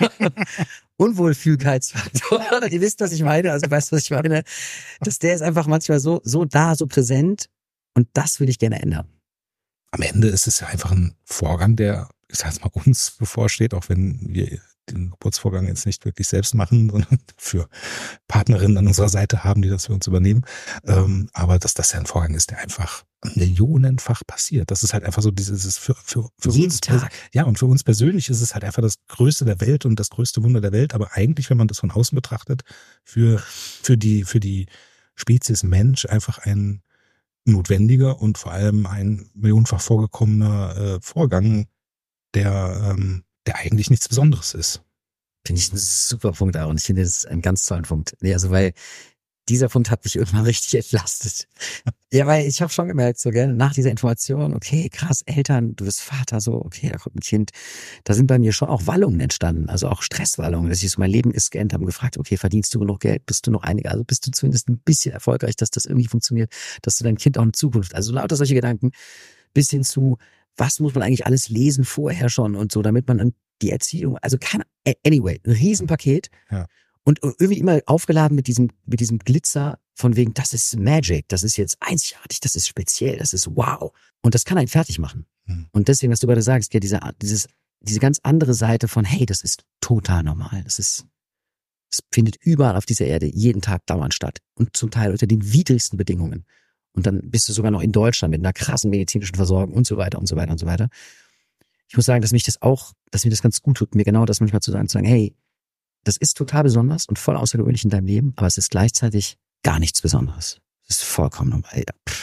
Unwohlfühlkeitsfaktor. Ihr wisst, was ich meine, also weißt du, was ich meine, dass der ist einfach manchmal so, so da, so präsent und das will ich gerne ändern. Am Ende ist es ja einfach ein Vorgang, der, ich sag jetzt mal, uns bevorsteht, auch wenn wir den Geburtsvorgang jetzt nicht wirklich selbst machen, sondern für Partnerinnen an unserer Seite haben, die das für uns übernehmen. Ähm, aber dass das ja ein Vorgang ist, der einfach millionenfach passiert. Das ist halt einfach so dieses für, für, für jeden uns. Tag. Ja, und für uns persönlich ist es halt einfach das Größte der Welt und das größte Wunder der Welt. Aber eigentlich, wenn man das von außen betrachtet, für, für die, für die Spezies Mensch einfach ein notwendiger und vor allem ein millionenfach vorgekommener äh, Vorgang, der, ähm, der eigentlich nichts Besonderes ist. Finde ich ein super Punkt, Aaron. Ich finde, das ist ein ganz tollen Punkt. Nee, also, weil dieser Punkt hat mich irgendwann richtig entlastet. Ja, weil ich habe schon gemerkt, so gerne nach dieser Information, okay, krass, Eltern, du bist Vater, so, okay, da kommt ein Kind. Da sind bei mir schon auch Wallungen entstanden, also auch Stresswallungen, dass ich so mein Leben ist geändert, haben gefragt, okay, verdienst du genug Geld, bist du noch einige, also bist du zumindest ein bisschen erfolgreich, dass das irgendwie funktioniert, dass du dein Kind auch eine Zukunft, also lauter solche Gedanken, bis hin zu, was muss man eigentlich alles lesen vorher schon und so, damit man die Erziehung, also keine, anyway, ein Riesenpaket. Ja. Und irgendwie immer aufgeladen mit diesem, mit diesem Glitzer von wegen, das ist Magic, das ist jetzt einzigartig, das ist speziell, das ist wow. Und das kann einen fertig machen. Hm. Und deswegen, was du gerade sagst, ja, diese, dieses, diese ganz andere Seite von, hey, das ist total normal, das ist, es findet überall auf dieser Erde jeden Tag dauernd statt. Und zum Teil unter den widrigsten Bedingungen. Und dann bist du sogar noch in Deutschland mit einer krassen medizinischen Versorgung und so weiter und so weiter und so weiter. Ich muss sagen, dass mich das auch, dass mir das ganz gut tut, mir genau das manchmal zu sagen, zu sagen, hey, das ist total besonders und voll außergewöhnlich in deinem Leben, aber es ist gleichzeitig gar nichts Besonderes. Es ist vollkommen normal.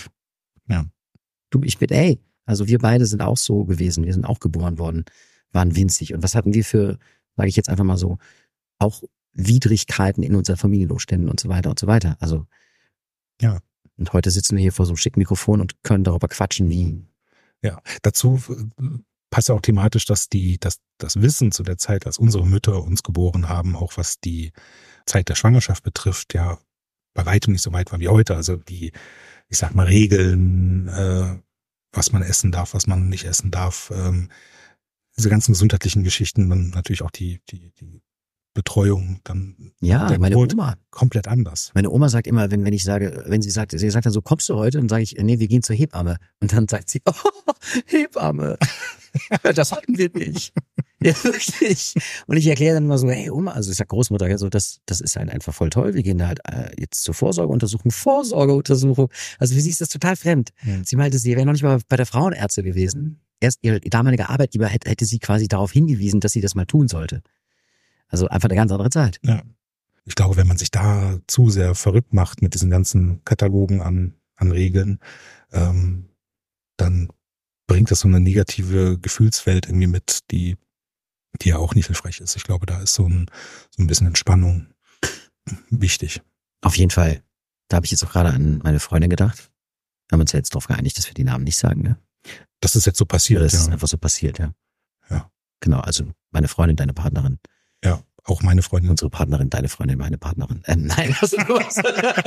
Ja. Du, ich bin, ey, also wir beide sind auch so gewesen, wir sind auch geboren worden, waren winzig. Und was hatten wir für, sage ich jetzt einfach mal so, auch Widrigkeiten in unserer Familie losstellen und so weiter und so weiter. Also, ja. Und heute sitzen wir hier vor so einem schicken Mikrofon und können darüber quatschen, wie. Ja, dazu passt ja auch thematisch, dass die, dass das Wissen zu der Zeit, als unsere Mütter uns geboren haben, auch was die Zeit der Schwangerschaft betrifft, ja bei weitem nicht so weit war wie heute. Also die, ich sag mal, Regeln, äh, was man essen darf, was man nicht essen darf, ähm, diese ganzen gesundheitlichen Geschichten, dann natürlich auch die, die, die Betreuung, dann ja, der meine Geburt Oma komplett anders. Meine Oma sagt immer, wenn wenn ich sage, wenn sie sagt, sie sagt dann so, kommst du heute? Und dann sage ich, nee, wir gehen zur Hebamme. Und dann sagt sie, oh, Hebamme, das hatten wir nicht. Ja, wirklich. Und ich erkläre dann immer so, hey Oma, also ich sag Großmutter, ja, so das das ist halt einfach voll toll. Wir gehen da halt äh, jetzt zur Vorsorgeuntersuchung, Vorsorgeuntersuchung. Also für sie ist das total fremd. Mhm. Sie meinte, sie wäre noch nicht mal bei der Frauenärzte gewesen. Erst ihr damaliger Arbeitgeber hätte, hätte sie quasi darauf hingewiesen, dass sie das mal tun sollte. Also einfach eine ganz andere Zeit. Ja. Ich glaube, wenn man sich da zu sehr verrückt macht mit diesen ganzen Katalogen an, an Regeln, ähm, dann bringt das so eine negative Gefühlswelt irgendwie mit, die, die ja auch nicht hilfreich ist. Ich glaube, da ist so ein, so ein bisschen Entspannung wichtig. Auf jeden Fall. Da habe ich jetzt auch gerade an meine Freundin gedacht. Wir haben uns ja jetzt darauf geeinigt, dass wir die Namen nicht sagen, ne? Das ist jetzt so passiert, das ja. ist einfach so passiert, ja. Ja. Genau, also meine Freundin, deine Partnerin. Ja, auch meine Freundin. Unsere Partnerin, deine Freundin, meine Partnerin. Ähm, nein, was ist los?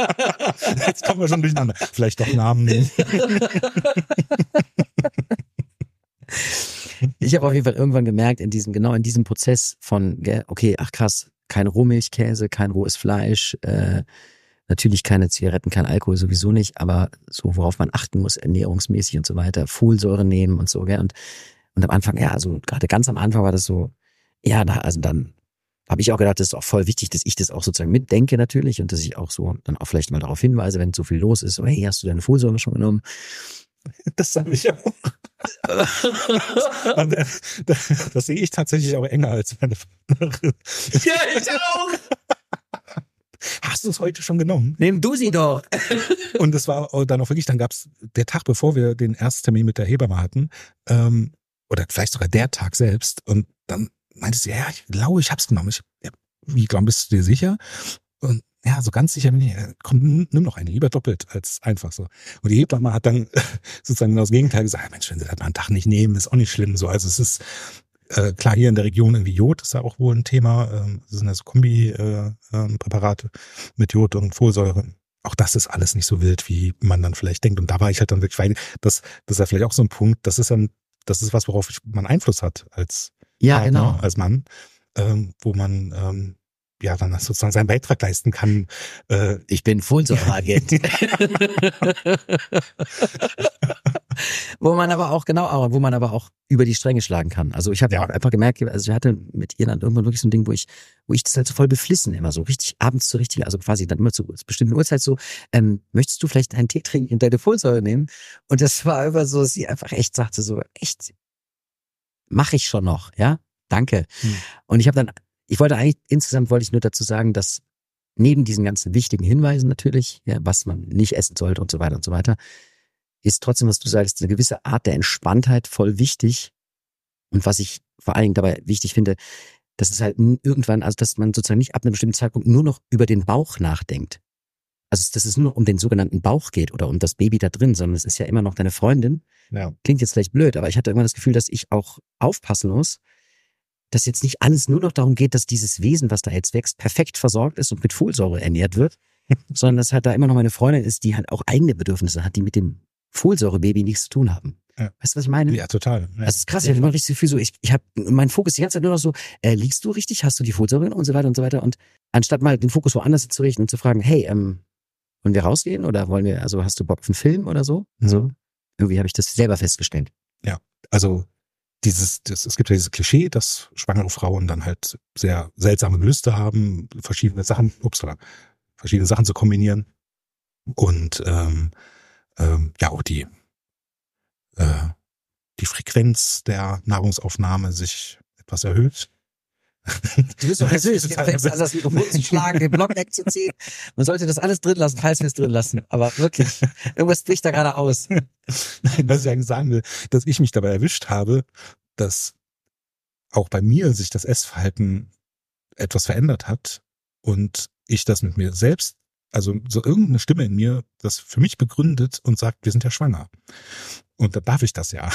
Jetzt kommen wir schon durcheinander. Vielleicht doch Namen nehmen. Ich habe auf jeden Fall irgendwann gemerkt, in diesem, genau in diesem Prozess von, okay, ach krass, kein Rohmilchkäse, kein rohes Fleisch, äh, natürlich keine Zigaretten, kein Alkohol sowieso nicht, aber so, worauf man achten muss, ernährungsmäßig und so weiter, Folsäure nehmen und so, gell, und, und am Anfang, ja, also gerade ganz am Anfang war das so, ja, da, also dann habe ich auch gedacht, das ist auch voll wichtig, dass ich das auch sozusagen mitdenke natürlich und dass ich auch so dann auch vielleicht mal darauf hinweise, wenn so viel los ist, so, hey, hast du deine Folsäure schon genommen? Das habe ich auch. Und, äh, das, das sehe ich tatsächlich auch enger als meine Partnerin. Ja, ich auch. Hast du es heute schon genommen? Nimm du sie doch. Und es war dann auch wirklich, dann gab es der Tag, bevor wir den Ersttermin mit der Hebamme hatten, ähm, oder vielleicht sogar der Tag selbst, und dann meinte sie, ja, ich glaube, ich hab's genommen. Ich, ja, wie, glaub, bist du dir sicher? Und ja, so ganz sicher bin ich, komm, nimm noch eine, lieber doppelt als einfach so. Und die Hebamme hat dann sozusagen genau das Gegenteil gesagt, Mensch, wenn sie das mal einen Tag nicht nehmen, ist auch nicht schlimm. So, also es ist äh, klar, hier in der Region irgendwie Jod ist ja auch wohl ein Thema. Ähm, das sind ja so Kombi-Präparate äh, äh, mit Jod und Folsäure. Auch das ist alles nicht so wild, wie man dann vielleicht denkt. Und da war ich halt dann wirklich, weil das, das ist ja vielleicht auch so ein Punkt, das ist dann, das ist was, worauf man Einfluss hat als Ja, Partner, genau. als Mann, ähm, wo man ähm, ja dann sozusagen seinen Beitrag leisten kann. Äh, Ich bin Folsäureagent. Wo man aber auch, genau, wo man aber auch über die Stränge schlagen kann. Also ich habe ja. auch einfach gemerkt, also ich hatte mit ihr dann irgendwann wirklich so ein Ding, wo ich, wo ich das halt so voll beflissen immer so richtig abends so richtig, also quasi dann immer zu bestimmten Uhrzeit so, ähm, möchtest du vielleicht einen Tee trinken und deine Folsäure nehmen? Und das war immer so, sie einfach echt sagte so, echt, mache ich schon noch, ja, danke. Hm. Und ich habe dann, ich wollte eigentlich, insgesamt wollte ich nur dazu sagen, dass neben diesen ganzen wichtigen Hinweisen natürlich, ja, was man nicht essen sollte und so weiter und so weiter, ist trotzdem, was du sagst, eine gewisse Art der Entspanntheit voll wichtig. Und was ich vor allen Dingen dabei wichtig finde, dass es halt irgendwann, also dass man sozusagen nicht ab einem bestimmten Zeitpunkt nur noch über den Bauch nachdenkt. Also dass es nur noch um den sogenannten Bauch geht oder um das Baby da drin, sondern es ist ja immer noch deine Freundin. Ja. Klingt jetzt vielleicht blöd, aber ich hatte immer das Gefühl, dass ich auch aufpassen muss, dass jetzt nicht alles nur noch darum geht, dass dieses Wesen, was da jetzt wächst, perfekt versorgt ist und mit Folsäure ernährt wird, sondern dass halt da immer noch meine Freundin ist, die halt auch eigene Bedürfnisse hat, die mit dem Folsäurebaby nichts zu tun haben. Ja. Weißt du, was ich meine? Ja, total. Ja. Das ist krass, ich habe immer richtig das Gefühl, so, ich, ich habe meinen Fokus die ganze Zeit nur noch so, äh, liegst du richtig, hast du die Folsäure und so weiter und so weiter, und anstatt mal den Fokus woanders zu richten und zu fragen, hey, ähm, wollen wir rausgehen oder wollen wir, also hast du Bock auf einen Film oder so? Mhm. Also irgendwie habe ich das selber festgestellt. Ja, also dieses, das, es gibt ja dieses Klischee, dass schwangere Frauen dann halt sehr seltsame Gelüste haben, verschiedene Sachen, upsala, verschiedene Sachen zu kombinieren. Und ähm, ähm, ja, auch die äh, die Frequenz der Nahrungsaufnahme sich etwas erhöht. Du bist doch süß, du fängst an, das Mikrofon zu schlagen, den Block wegzuziehen. Man sollte das alles drin lassen, falls wir es drin lassen. Aber wirklich, irgendwas bricht da gerade aus. Nein, was ich eigentlich sagen will, dass ich mich dabei erwischt habe, dass auch bei mir sich das Essverhalten etwas verändert hat und ich das mit mir selbst, also so irgendeine Stimme in mir, das für mich begründet und sagt, wir sind ja schwanger. Und dann darf ich das ja.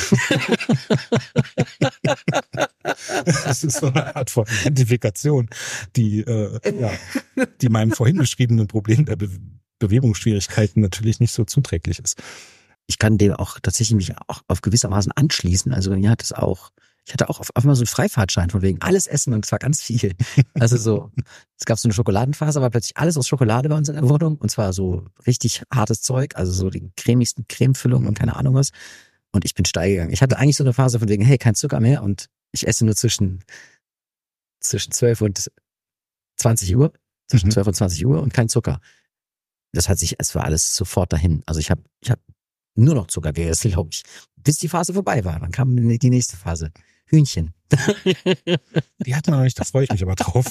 Das ist so eine Art von Identifikation, die, äh, ja, die meinem vorhin beschriebenen Problem der Be- Bewegungsschwierigkeiten natürlich nicht so zuträglich ist. Ich kann dem auch tatsächlich mich auch auf gewissermaßen anschließen. Also mir hat es auch, ich hatte auch auf einmal so einen Freifahrtschein von wegen alles essen, und zwar ganz viel. Also so, es gab so eine Schokoladenphase, aber plötzlich alles aus Schokolade bei uns in der Wohnung, und zwar so richtig hartes Zeug, also so die cremigsten Cremefüllungen und keine Ahnung was. Und ich bin steil gegangen. Ich hatte eigentlich so eine Phase von wegen, hey, kein Zucker mehr, und ich esse nur zwischen zwischen zwölf und zwanzig Uhr, zwischen Mhm. zwölf und zwanzig Uhr und kein Zucker. Das hat sich, es war alles sofort dahin. Also ich habe ich hab nur noch Zucker gegessen, glaube ich, bis die Phase vorbei war. Dann kam die nächste Phase. Hühnchen. Die hat man noch nicht, da freue ich mich aber drauf.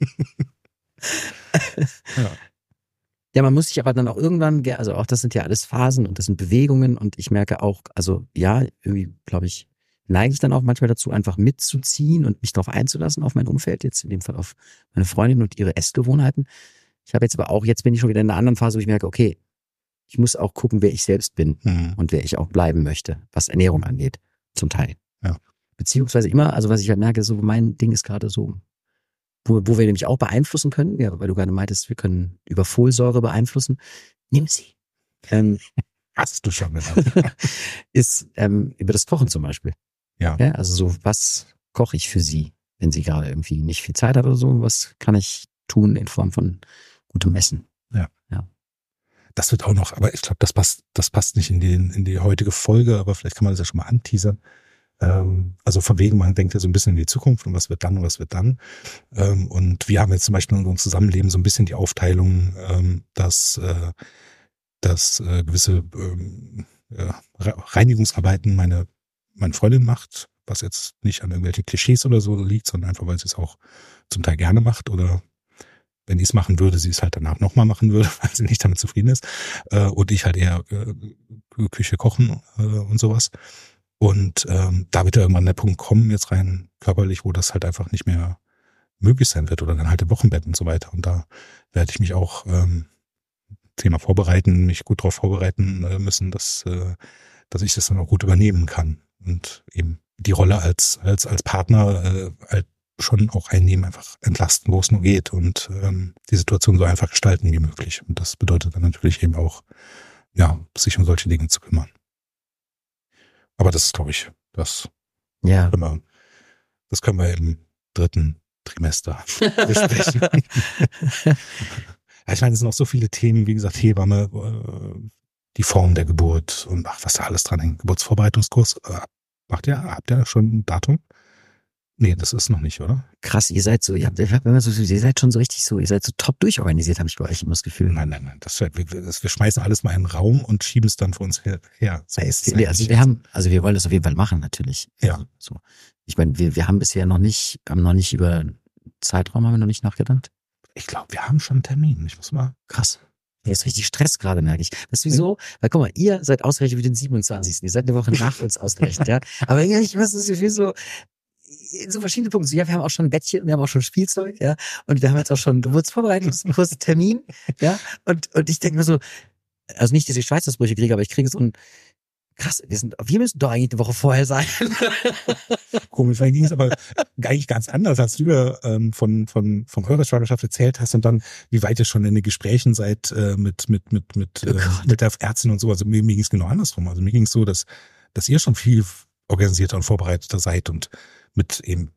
Ja. Ja, man muss sich aber dann auch irgendwann, ge- also auch das sind ja alles Phasen und das sind Bewegungen, und ich merke auch, also ja, irgendwie glaube ich, neige ich dann auch manchmal dazu, einfach mitzuziehen und mich darauf einzulassen, auf mein Umfeld, jetzt in dem Fall auf meine Freundin und ihre Essgewohnheiten. Ich habe jetzt aber auch, jetzt bin ich schon wieder in einer anderen Phase, wo ich merke, okay, ich muss auch gucken, wer ich selbst bin Mhm. und wer ich auch bleiben möchte, was Ernährung angeht, zum Teil. Ja. Beziehungsweise immer, also was ich halt merke, so mein Ding ist gerade so, wo, wo wir nämlich auch beeinflussen können, ja, weil du gerade meintest, wir können über Folsäure beeinflussen. Nimm sie. Ähm, Hast du schon genannt. ist ähm, über das Kochen zum Beispiel. Ja. Ja, also so, was koche ich für sie, wenn sie gerade irgendwie nicht viel Zeit hat oder so, was kann ich tun in Form von gutem Essen? Das wird auch noch, aber ich glaube, das passt, das passt nicht in die, in die heutige Folge, aber vielleicht kann man das ja schon mal anteasern. Ähm, also von wegen, man denkt ja so ein bisschen in die Zukunft und was wird dann und was wird dann. Ähm, und wir haben jetzt zum Beispiel in unserem Zusammenleben so ein bisschen die Aufteilung, ähm, dass, äh, dass äh, gewisse ähm, äh, Reinigungsarbeiten meine, meine Freundin macht, was jetzt nicht an irgendwelche Klischees oder so liegt, sondern einfach, weil sie es auch zum Teil gerne macht oder wenn ich es machen würde, sie es halt danach nochmal machen würde, weil sie nicht damit zufrieden ist. Äh, und ich halt eher äh, Küche kochen äh, und sowas. Und ähm, da wird ja irgendwann der Punkt kommen, jetzt rein körperlich, wo das halt einfach nicht mehr möglich sein wird oder dann halt im Wochenbett und so weiter. Und da werde ich mich auch ähm, Thema vorbereiten, mich gut darauf vorbereiten äh, müssen, dass äh, dass ich das dann auch gut übernehmen kann und eben die Rolle als als als Partner äh, halt schon auch einnehmen, einfach entlasten, wo es nur geht und ähm, die Situation so einfach gestalten wie möglich. Und das bedeutet dann natürlich eben auch, ja, sich um solche Dinge zu kümmern. Aber das ist, glaube ich, das Ja. können wir, das können wir im dritten Trimester besprechen. Ja, ich meine, es sind noch so viele Themen, wie gesagt, Hebamme, äh, die Form der Geburt und ach, was da alles dran hängt. Geburtsvorbereitungskurs, äh, macht ihr, habt ihr schon ein Datum? Nee, das ist noch nicht, oder? Krass, ihr seid so, ihr habt, wenn man so, ihr seid schon so richtig so, ihr seid so top durchorganisiert, habe ich bei euch immer das Gefühl. Nein, nein, nein, das, wir, das, wir schmeißen alles mal in den Raum und schieben es dann für uns her. her. So also, wir, also wir haben, also wir wollen das auf jeden Fall machen, natürlich. Ja. Also, so. Ich meine, wir, wir haben bisher noch nicht, haben noch nicht über Zeitraum haben wir noch nicht nachgedacht. Ich glaube, wir haben schon einen Termin. Ich muss mal. Krass. Hier ist richtig Stress gerade, merke ich. Weißt du wieso? Weil guck mal, ihr seid ausgerechnet wie den siebenundzwanzigsten Ihr seid eine Woche nach uns ausgerechnet, ja. Aber ich weiß das Gefühl so, so verschiedene Punkte. So, ja, wir haben auch schon ein Bettchen, wir haben auch schon Spielzeug, ja. Und wir haben jetzt auch schon Geburtsvorbereitungskurs, Termin, ja. Und, und ich denke mir so, also nicht, dass ich Schweißausbrüche kriege, aber ich kriege so ein, krass, wir sind, wir müssen doch eigentlich eine Woche vorher sein. Komisch, weil ging es aber eigentlich ganz anders, als du mir ähm, von von von eurer Schwangerschaft erzählt hast und dann, wie weit ihr schon in den Gesprächen seid äh, mit mit mit mit Oh äh, mit der Ärztin und so. Also mir, mir ging es genau andersrum. Also mir ging es so, dass dass ihr schon viel organisierter und vorbereiteter seid und mit eben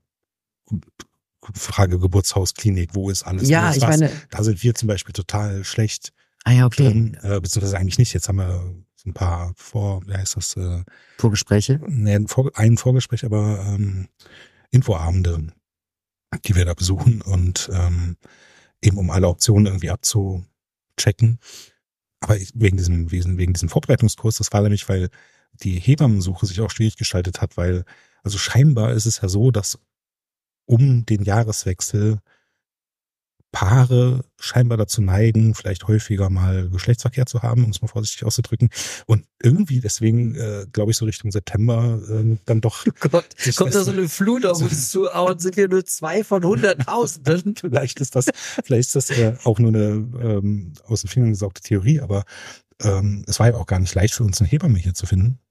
Frage Geburtshaus, Klinik, wo ist alles? Ja, ist ich was. meine, Da sind wir zum Beispiel total schlecht ah ja, okay. drin, äh, beziehungsweise eigentlich nicht. Jetzt haben wir so ein paar Vor, wie heißt das? Äh, Vorgespräche? Nee, ein, Vor ein Vorgespräch, aber ähm, Infoabende, die wir da besuchen und ähm, eben um alle Optionen irgendwie abzuchecken. Aber wegen diesem, wegen, wegen diesem Vorbereitungskurs, das war nämlich, weil die Hebammensuche sich auch schwierig gestaltet hat, weil, also scheinbar ist es ja so, dass um den Jahreswechsel Paare scheinbar dazu neigen, vielleicht häufiger mal Geschlechtsverkehr zu haben, um es mal vorsichtig auszudrücken. Und irgendwie deswegen, äh, glaube ich, so Richtung September äh, dann doch. Oh Gott, kommt da so eine Flut auf uns zu, und sind wir nur zwei von hunderttausend. Vielleicht ist das, vielleicht ist das äh, auch nur eine ähm, aus den Fingern gesaugte Theorie, aber ähm, es war ja auch gar nicht leicht für uns, eine Hebamme hier zu finden.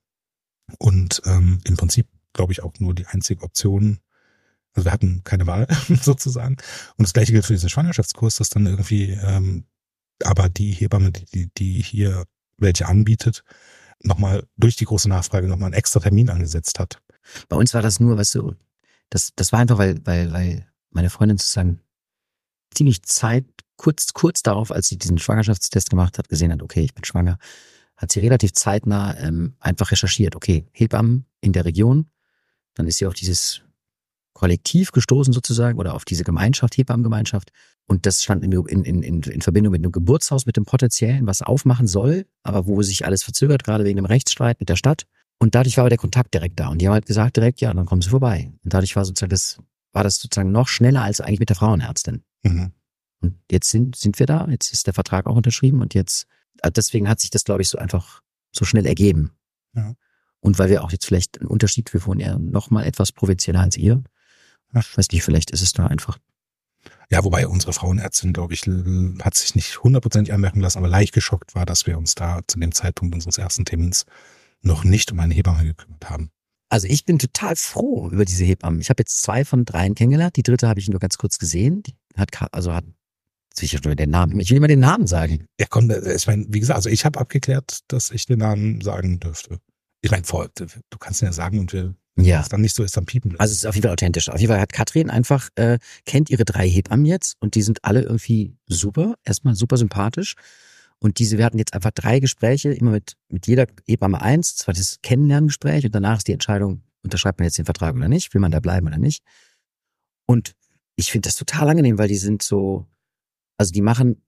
Und ähm, im Prinzip, glaube ich, auch nur die einzige Option. Also wir hatten keine Wahl sozusagen. Und das gleiche gilt für diesen Schwangerschaftskurs, dass dann irgendwie, ähm, aber die Hebamme, die, die, die hier welche anbietet, nochmal durch die große Nachfrage nochmal einen extra Termin angesetzt hat. Bei uns war das nur, weißt du, das, das war einfach, weil, weil, weil meine Freundin sozusagen ziemlich Zeit, kurz, kurz darauf, als sie diesen Schwangerschaftstest gemacht hat, gesehen hat, okay, ich bin schwanger, hat sie relativ zeitnah ähm, einfach recherchiert, okay, Hebammen in der Region, dann ist sie auf dieses Kollektiv gestoßen sozusagen oder auf diese Gemeinschaft, Hebammengemeinschaft. Und das stand in, in, in, in Verbindung mit einem Geburtshaus, mit dem Potenziellen, was aufmachen soll, aber wo sich alles verzögert, gerade wegen dem Rechtsstreit mit der Stadt. Und dadurch war der Kontakt direkt da. Und die haben halt gesagt direkt, ja, dann kommen sie vorbei. Und dadurch war sozusagen das, war das sozusagen noch schneller als eigentlich mit der Frauenärztin. Mhm. Und jetzt sind, sind wir da, jetzt ist der Vertrag auch unterschrieben und jetzt, deswegen hat sich das, glaube ich, so einfach so schnell ergeben. Ja. Und weil wir auch jetzt vielleicht einen Unterschied, wir wohnen ja noch mal etwas provinzieller als ihr. Ich weiß nicht, vielleicht ist es da einfach. Ja, wobei unsere Frauenärztin, glaube ich, hat sich nicht hundertprozentig anmerken lassen, aber leicht geschockt war, dass wir uns da zu dem Zeitpunkt unseres ersten Termins noch nicht um eine Hebamme gekümmert haben. Also ich bin total froh über diese Hebammen. Ich habe jetzt zwei von dreien kennengelernt. Die dritte habe ich nur ganz kurz gesehen. Die hat, also hat sicher nur den Namen. Ich will immer den Namen sagen. Ja, komm, ich meine, wie gesagt, also ich habe abgeklärt, dass ich den Namen sagen dürfte. Ich meine, du kannst ja sagen und wir Ja. Wenn es dann nicht so ist, dann piepen. Also es ist auf jeden Fall authentisch. Auf jeden Fall hat Katrin einfach, äh, kennt ihre drei Hebammen jetzt und die sind alle irgendwie super, erstmal super sympathisch. Und diese, wir hatten jetzt einfach drei Gespräche, immer mit mit jeder Hebamme eins, das war das Kennenlerngespräch und danach ist die Entscheidung, unterschreibt man jetzt den Vertrag oder nicht, will man da bleiben oder nicht. Und ich finde das total angenehm, weil die sind so, also die machen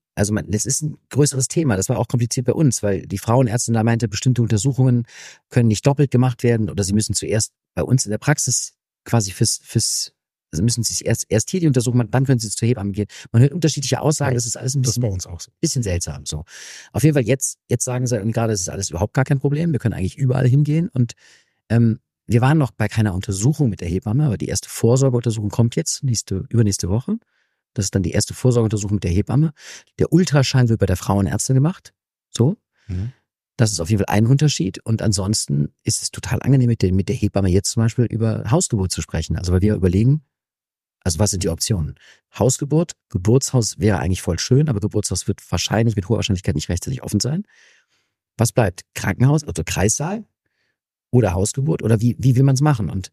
Also man, das ist ein größeres Thema. Das war auch kompliziert bei uns, weil die Frauenärztin da meinte, bestimmte Untersuchungen können nicht doppelt gemacht werden oder sie müssen zuerst bei uns in der Praxis quasi fürs, fürs, also müssen sie erst, erst hier die Untersuchung machen, dann können sie zur Hebamme gehen. Man hört unterschiedliche Aussagen, das ist alles ein bisschen, das ist bei uns auch so. Bisschen seltsam, so. Auf jeden Fall jetzt, jetzt sagen sie und gerade, das ist alles überhaupt gar kein Problem. Wir können eigentlich überall hingehen und, ähm, wir waren noch bei keiner Untersuchung mit der Hebamme, aber die erste Vorsorgeuntersuchung kommt jetzt, nächste, übernächste Woche. Das ist dann die erste Vorsorgeuntersuchung mit der Hebamme. Der Ultraschall wird bei der Frauenärztin gemacht. So. Mhm. Das ist auf jeden Fall ein Unterschied. Und ansonsten ist es total angenehm, mit der, mit der Hebamme jetzt zum Beispiel über Hausgeburt zu sprechen. Also weil wir überlegen, also was sind die Optionen? Hausgeburt, Geburtshaus wäre eigentlich voll schön, aber Geburtshaus wird wahrscheinlich mit hoher Wahrscheinlichkeit nicht rechtzeitig offen sein. Was bleibt? Krankenhaus, also Kreissaal oder Hausgeburt? Oder wie, wie will man es machen? Und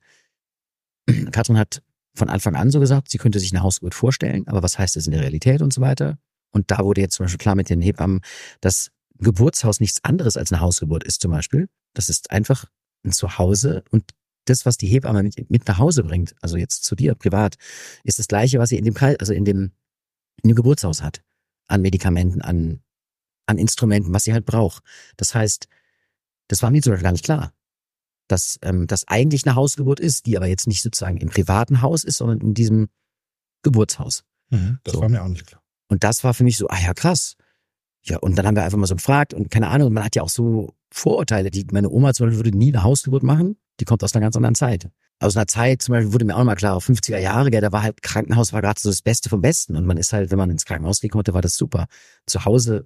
Katrin hat von Anfang an so gesagt, sie könnte sich eine Hausgeburt vorstellen, aber was heißt das in der Realität und so weiter? Und da wurde jetzt zum Beispiel klar mit den Hebammen, dass ein Geburtshaus nichts anderes als eine Hausgeburt ist zum Beispiel. Das ist einfach ein Zuhause und das, was die Hebamme mit, mit nach Hause bringt, also jetzt zu dir privat, ist das Gleiche, was sie in dem Kreis, also in dem, in dem Geburtshaus hat. An Medikamenten, an, an Instrumenten, was sie halt braucht. Das heißt, das war mir zum Beispiel gar nicht klar. Dass ähm, das eigentlich eine Hausgeburt ist, die aber jetzt nicht sozusagen im privaten Haus ist, sondern in diesem Geburtshaus. Mhm, das so. War mir auch nicht klar. Und das war für mich so, ah ja, krass. Ja, und dann haben wir einfach mal so gefragt und keine Ahnung, man hat ja auch so Vorurteile, die meine Oma zum Beispiel würde nie eine Hausgeburt machen, die kommt aus einer ganz anderen Zeit. Aus einer Zeit zum Beispiel wurde mir auch mal klar, fünfziger Jahre, da war halt Krankenhaus, war gerade so das Beste vom Besten und man ist halt, wenn man ins Krankenhaus gehen konnte, war das super. Zu Hause,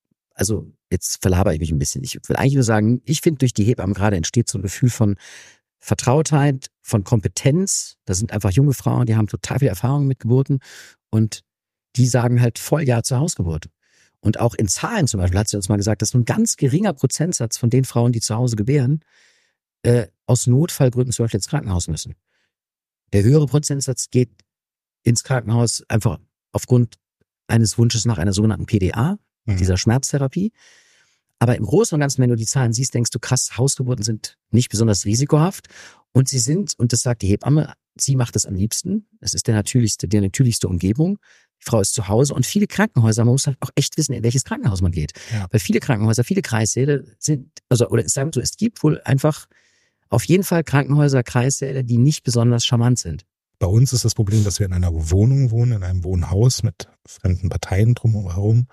also jetzt verlabere ich mich ein bisschen. Ich will eigentlich nur sagen, ich finde, durch die Hebammen gerade entsteht so ein Gefühl von Vertrautheit, von Kompetenz. Das sind einfach junge Frauen, die haben total viel Erfahrung mit Geburten und die sagen halt voll Ja zur Hausgeburt. Und auch in Zahlen zum Beispiel hat sie uns mal gesagt, dass nur ein ganz geringer Prozentsatz von den Frauen, die zu Hause gebären, äh, aus Notfallgründen zum Beispiel ins Krankenhaus müssen. Der höhere Prozentsatz geht ins Krankenhaus einfach aufgrund eines Wunsches nach einer sogenannten P D A, mhm. dieser Schmerztherapie. Aber im Großen und Ganzen, wenn du die Zahlen siehst, denkst du, krass, Hausgeburten sind nicht besonders risikohaft. Und sie sind, und das sagt die Hebamme, sie macht es am liebsten. Es ist der natürlichste, die natürlichste Umgebung. Die Frau ist zu Hause und viele Krankenhäuser, man muss halt auch echt wissen, in welches Krankenhaus man geht. Ja. Weil viele Krankenhäuser, viele Kreissäle sind, also, oder sagen wir so, es gibt wohl einfach auf jeden Fall Krankenhäuser, Kreissäle, die nicht besonders charmant sind. Bei uns ist das Problem, dass wir in einer Wohnung wohnen, in einem Wohnhaus mit fremden Parteien drumherum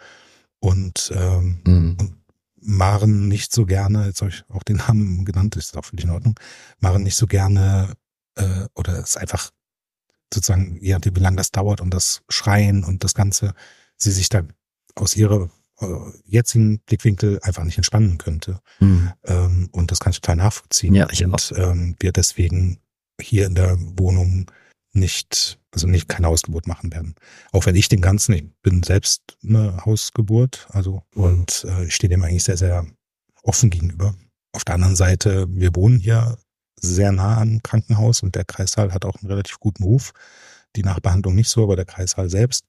und, ähm, mhm. und Maren nicht so gerne, jetzt habe ich auch den Namen genannt, ist auch völlig in Ordnung, Maren nicht so gerne äh, oder es einfach sozusagen, je nachdem, wie lange das dauert und das Schreien und das Ganze, sie sich da aus ihrer äh, jetzigen Blickwinkel einfach nicht entspannen könnte. Mhm. Ähm, und das kann ich total nachvollziehen. Ja, ich und ähm, wir deswegen hier in der Wohnung nicht, also nicht keine Hausgeburt machen werden. Auch wenn ich den ganzen, ich bin selbst eine Hausgeburt, also und äh, ich stehe dem eigentlich sehr, sehr offen gegenüber. Auf der anderen Seite, wir wohnen hier sehr nah am Krankenhaus und der Kreissaal hat auch einen relativ guten Ruf. Die Nachbehandlung nicht so, aber der Kreissaal selbst.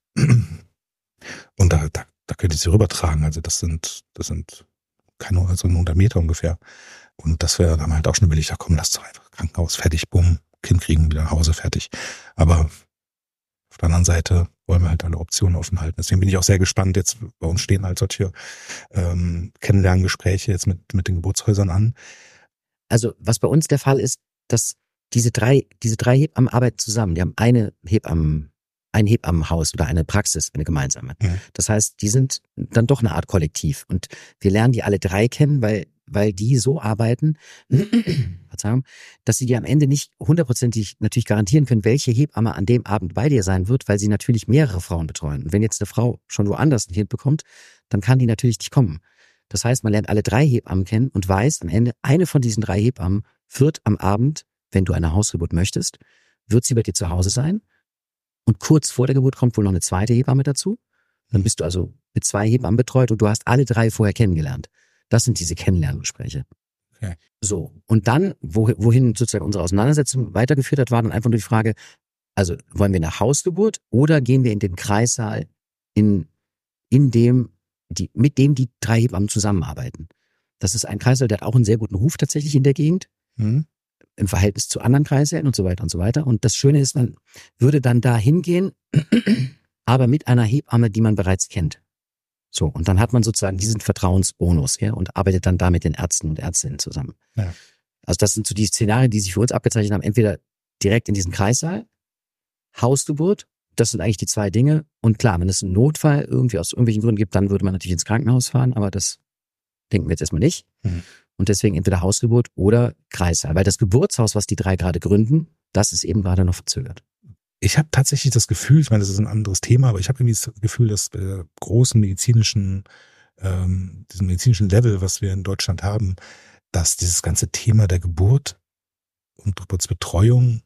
Und da, da, da könnte ich sie rübertragen. Also das sind, das sind keine, also hundert Meter ungefähr. Und das wäre dann halt auch schon überlegt, ja komm, lass doch einfach Krankenhaus fertig, bumm, Kind kriegen, wieder nach Hause fertig. Aber auf der anderen Seite wollen wir halt alle Optionen offen halten. Deswegen bin ich auch sehr gespannt. Jetzt bei uns stehen halt solche ähm, Kennenlerngespräche jetzt mit, mit den Geburtshäusern an. Also was bei uns der Fall ist, dass diese drei, diese drei Hebammen arbeiten zusammen. Die haben eine Hebammen, ein Hebammenhaus oder eine Praxis, eine gemeinsame. Mhm. Das heißt, die sind dann doch eine Art Kollektiv. Und wir lernen die alle drei kennen, weil, weil die so arbeiten, Verzeihung, dass sie dir am Ende nicht hundertprozentig natürlich garantieren können, welche Hebamme an dem Abend bei dir sein wird, weil sie natürlich mehrere Frauen betreuen. Und wenn jetzt eine Frau schon woanders ein Kind bekommt, dann kann die natürlich nicht kommen. Das heißt, man lernt alle drei Hebammen kennen und weiß am Ende, eine von diesen drei Hebammen wird am Abend, wenn du eine Hausgeburt möchtest, wird sie bei dir zu Hause sein. Und kurz vor der Geburt kommt wohl noch eine zweite Hebamme dazu. Dann bist du also mit zwei Hebammen betreut und du hast alle drei vorher kennengelernt. Das sind diese Kennenlerngespräche. Okay. So. Und dann, wohin sozusagen unsere Auseinandersetzung weitergeführt hat, war dann einfach nur die Frage, also wollen wir eine Hausgeburt oder gehen wir in den Kreissaal, in, in dem die, mit dem die drei Hebammen zusammenarbeiten. Das ist ein Kreissaal, der hat auch einen sehr guten Ruf tatsächlich in der Gegend, mhm. im Verhältnis zu anderen Kreissälen und so weiter und so weiter. Und das Schöne ist, man würde dann da hingehen, aber mit einer Hebamme, die man bereits kennt. So, und dann hat man sozusagen diesen Vertrauensbonus, ja, und arbeitet dann da mit den Ärzten und Ärztinnen zusammen. Ja. Also das sind so die Szenarien, die sich für uns abgezeichnet haben, entweder direkt in diesen Kreissaal, Hausgeburt, das sind eigentlich die zwei Dinge. Und klar, wenn es einen Notfall irgendwie aus irgendwelchen Gründen gibt, dann würde man natürlich ins Krankenhaus fahren, aber das denken wir jetzt erstmal nicht. Mhm. Und deswegen entweder Hausgeburt oder Kreissaal, weil das Geburtshaus, was die drei gerade gründen, das ist eben gerade noch verzögert. Ich habe tatsächlich das Gefühl, ich meine, das ist ein anderes Thema, aber ich habe irgendwie das Gefühl, dass bei großen medizinischen, ähm, diesem medizinischen Level, was wir in Deutschland haben, dass dieses ganze Thema der Geburt und Geburtsbetreuung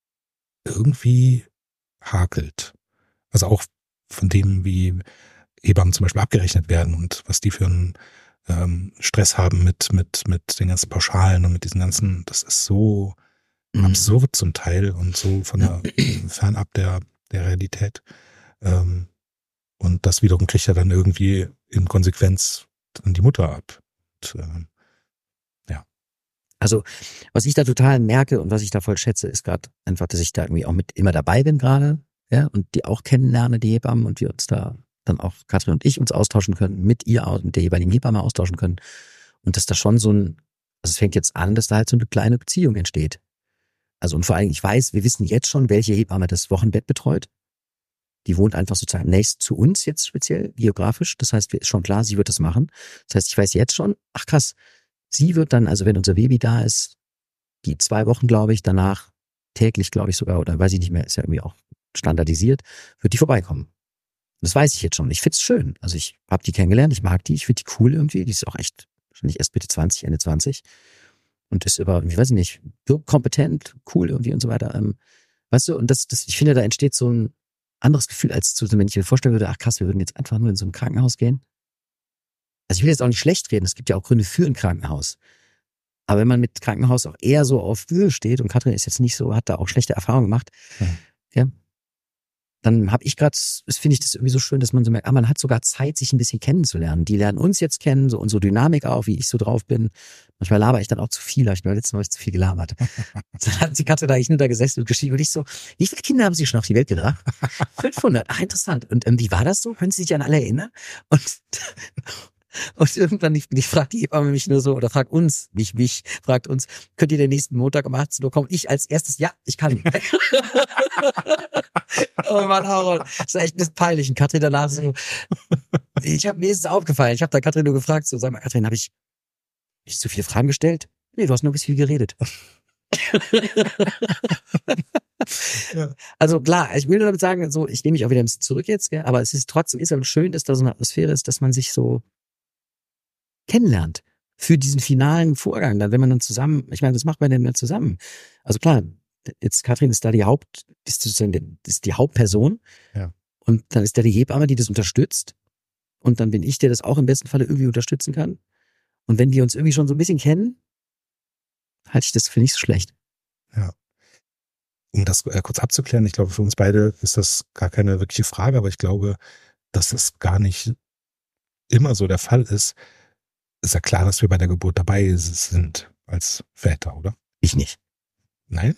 irgendwie hakelt. Also auch von dem, wie Hebammen zum Beispiel abgerechnet werden und was die für einen ähm, Stress haben mit mit mit den ganzen Pauschalen und mit diesen ganzen, das ist so mhm. absurd zum Teil und so von der fernab der der Realität. Ähm, und das wiederum kriegt ja dann irgendwie in Konsequenz dann die Mutter ab. Und, ähm, ja. Also was ich da total merke und was ich da voll schätze, ist gerade einfach, dass ich da irgendwie auch mit immer dabei bin gerade, ja, und die auch kennenlerne, die Hebammen, und wir uns da dann auch, Katrin und ich, uns austauschen können, mit ihr, mit der jeweiligen Hebamme austauschen können. Und dass da schon so ein, also es fängt jetzt an, dass da halt so eine kleine Beziehung entsteht. Also und vor allem, ich weiß, wir wissen jetzt schon, welche Hebamme das Wochenbett betreut. Die wohnt einfach sozusagen nächst zu uns jetzt speziell, geografisch. Das heißt, ist schon klar, sie wird das machen. Das heißt, ich weiß jetzt schon, ach krass, sie wird dann, also wenn unser Baby da ist, die zwei Wochen, glaube ich, danach, täglich, glaube ich sogar, oder weiß ich nicht mehr, ist ja irgendwie auch standardisiert, wird die vorbeikommen. Das weiß ich jetzt schon. Ich find's schön. Also ich habe die kennengelernt, ich mag die, ich finde die cool irgendwie. Die ist auch echt, wahrscheinlich erst Mitte zwanzig, Ende zwanzig. Und ist über, ich weiß nicht, kompetent, cool irgendwie und so weiter. Ähm, weißt du, und das, das, ich finde, da entsteht so ein anderes Gefühl, als zu, wenn ich mir vorstellen würde, ach krass, wir würden jetzt einfach nur in so ein Krankenhaus gehen. Also ich will jetzt auch nicht schlecht reden, es gibt ja auch Gründe für ein Krankenhaus. Aber wenn man mit Krankenhaus auch eher so auf Höhe steht, und Katrin ist jetzt nicht so, hat da auch schlechte Erfahrungen gemacht, mhm. ja, dann habe ich gerade, finde ich das irgendwie so schön, dass man so merkt, ah, man hat sogar Zeit, sich ein bisschen kennenzulernen. Die lernen uns jetzt kennen, so unsere Dynamik auch, wie ich so drauf bin. Manchmal laber ich dann auch zu viel, habe ich mir letztes Mal zu viel gelabert. Dann hat die Katze da ich nur da gesessen und geschrieben und ich so, wie viele Kinder haben Sie schon auf die Welt gebracht? fünfhundert, ach interessant. Und ähm, wie war das so? Können Sie sich an alle erinnern? Und Und irgendwann, ich, ich frage die Hebamme mich nur so, oder fragt uns, nicht mich, fragt uns, könnt ihr den nächsten Montag um achtzehn Uhr kommen? Ich als erstes, ja, ich kann. Oh Mann, Aaron, das ist echt ein bisschen peinlich. Und Katrin danach so, ich habe mir ist es aufgefallen, ich habe da Katrin nur gefragt, so, sag mal, Katrin, habe ich nicht zu viele Fragen gestellt? Nee, du hast nur ein bisschen viel geredet. Ja. Also klar, ich will nur damit sagen, so, ich nehme mich auch wieder ein bisschen zurück jetzt, gell, aber es ist trotzdem ist ja schön, dass da so eine Atmosphäre ist, dass man sich so kennenlernt für diesen finalen Vorgang, dann wenn man dann zusammen, ich meine, was macht man denn dann zusammen? Also klar, jetzt Katrin ist da die Haupt, ist sozusagen ist die Hauptperson, ja. Und dann ist da die Hebamme, die das unterstützt, und dann bin ich, der das auch im besten Falle irgendwie unterstützen kann. Und wenn wir uns irgendwie schon so ein bisschen kennen, halte ich das für nicht so schlecht. Ja. Um das äh, kurz abzuklären, ich glaube, für uns beide ist das gar keine wirkliche Frage, aber ich glaube, dass das gar nicht immer so der Fall ist. Ist ja klar, dass wir bei der Geburt dabei sind als Väter, oder? Ich nicht. Nein?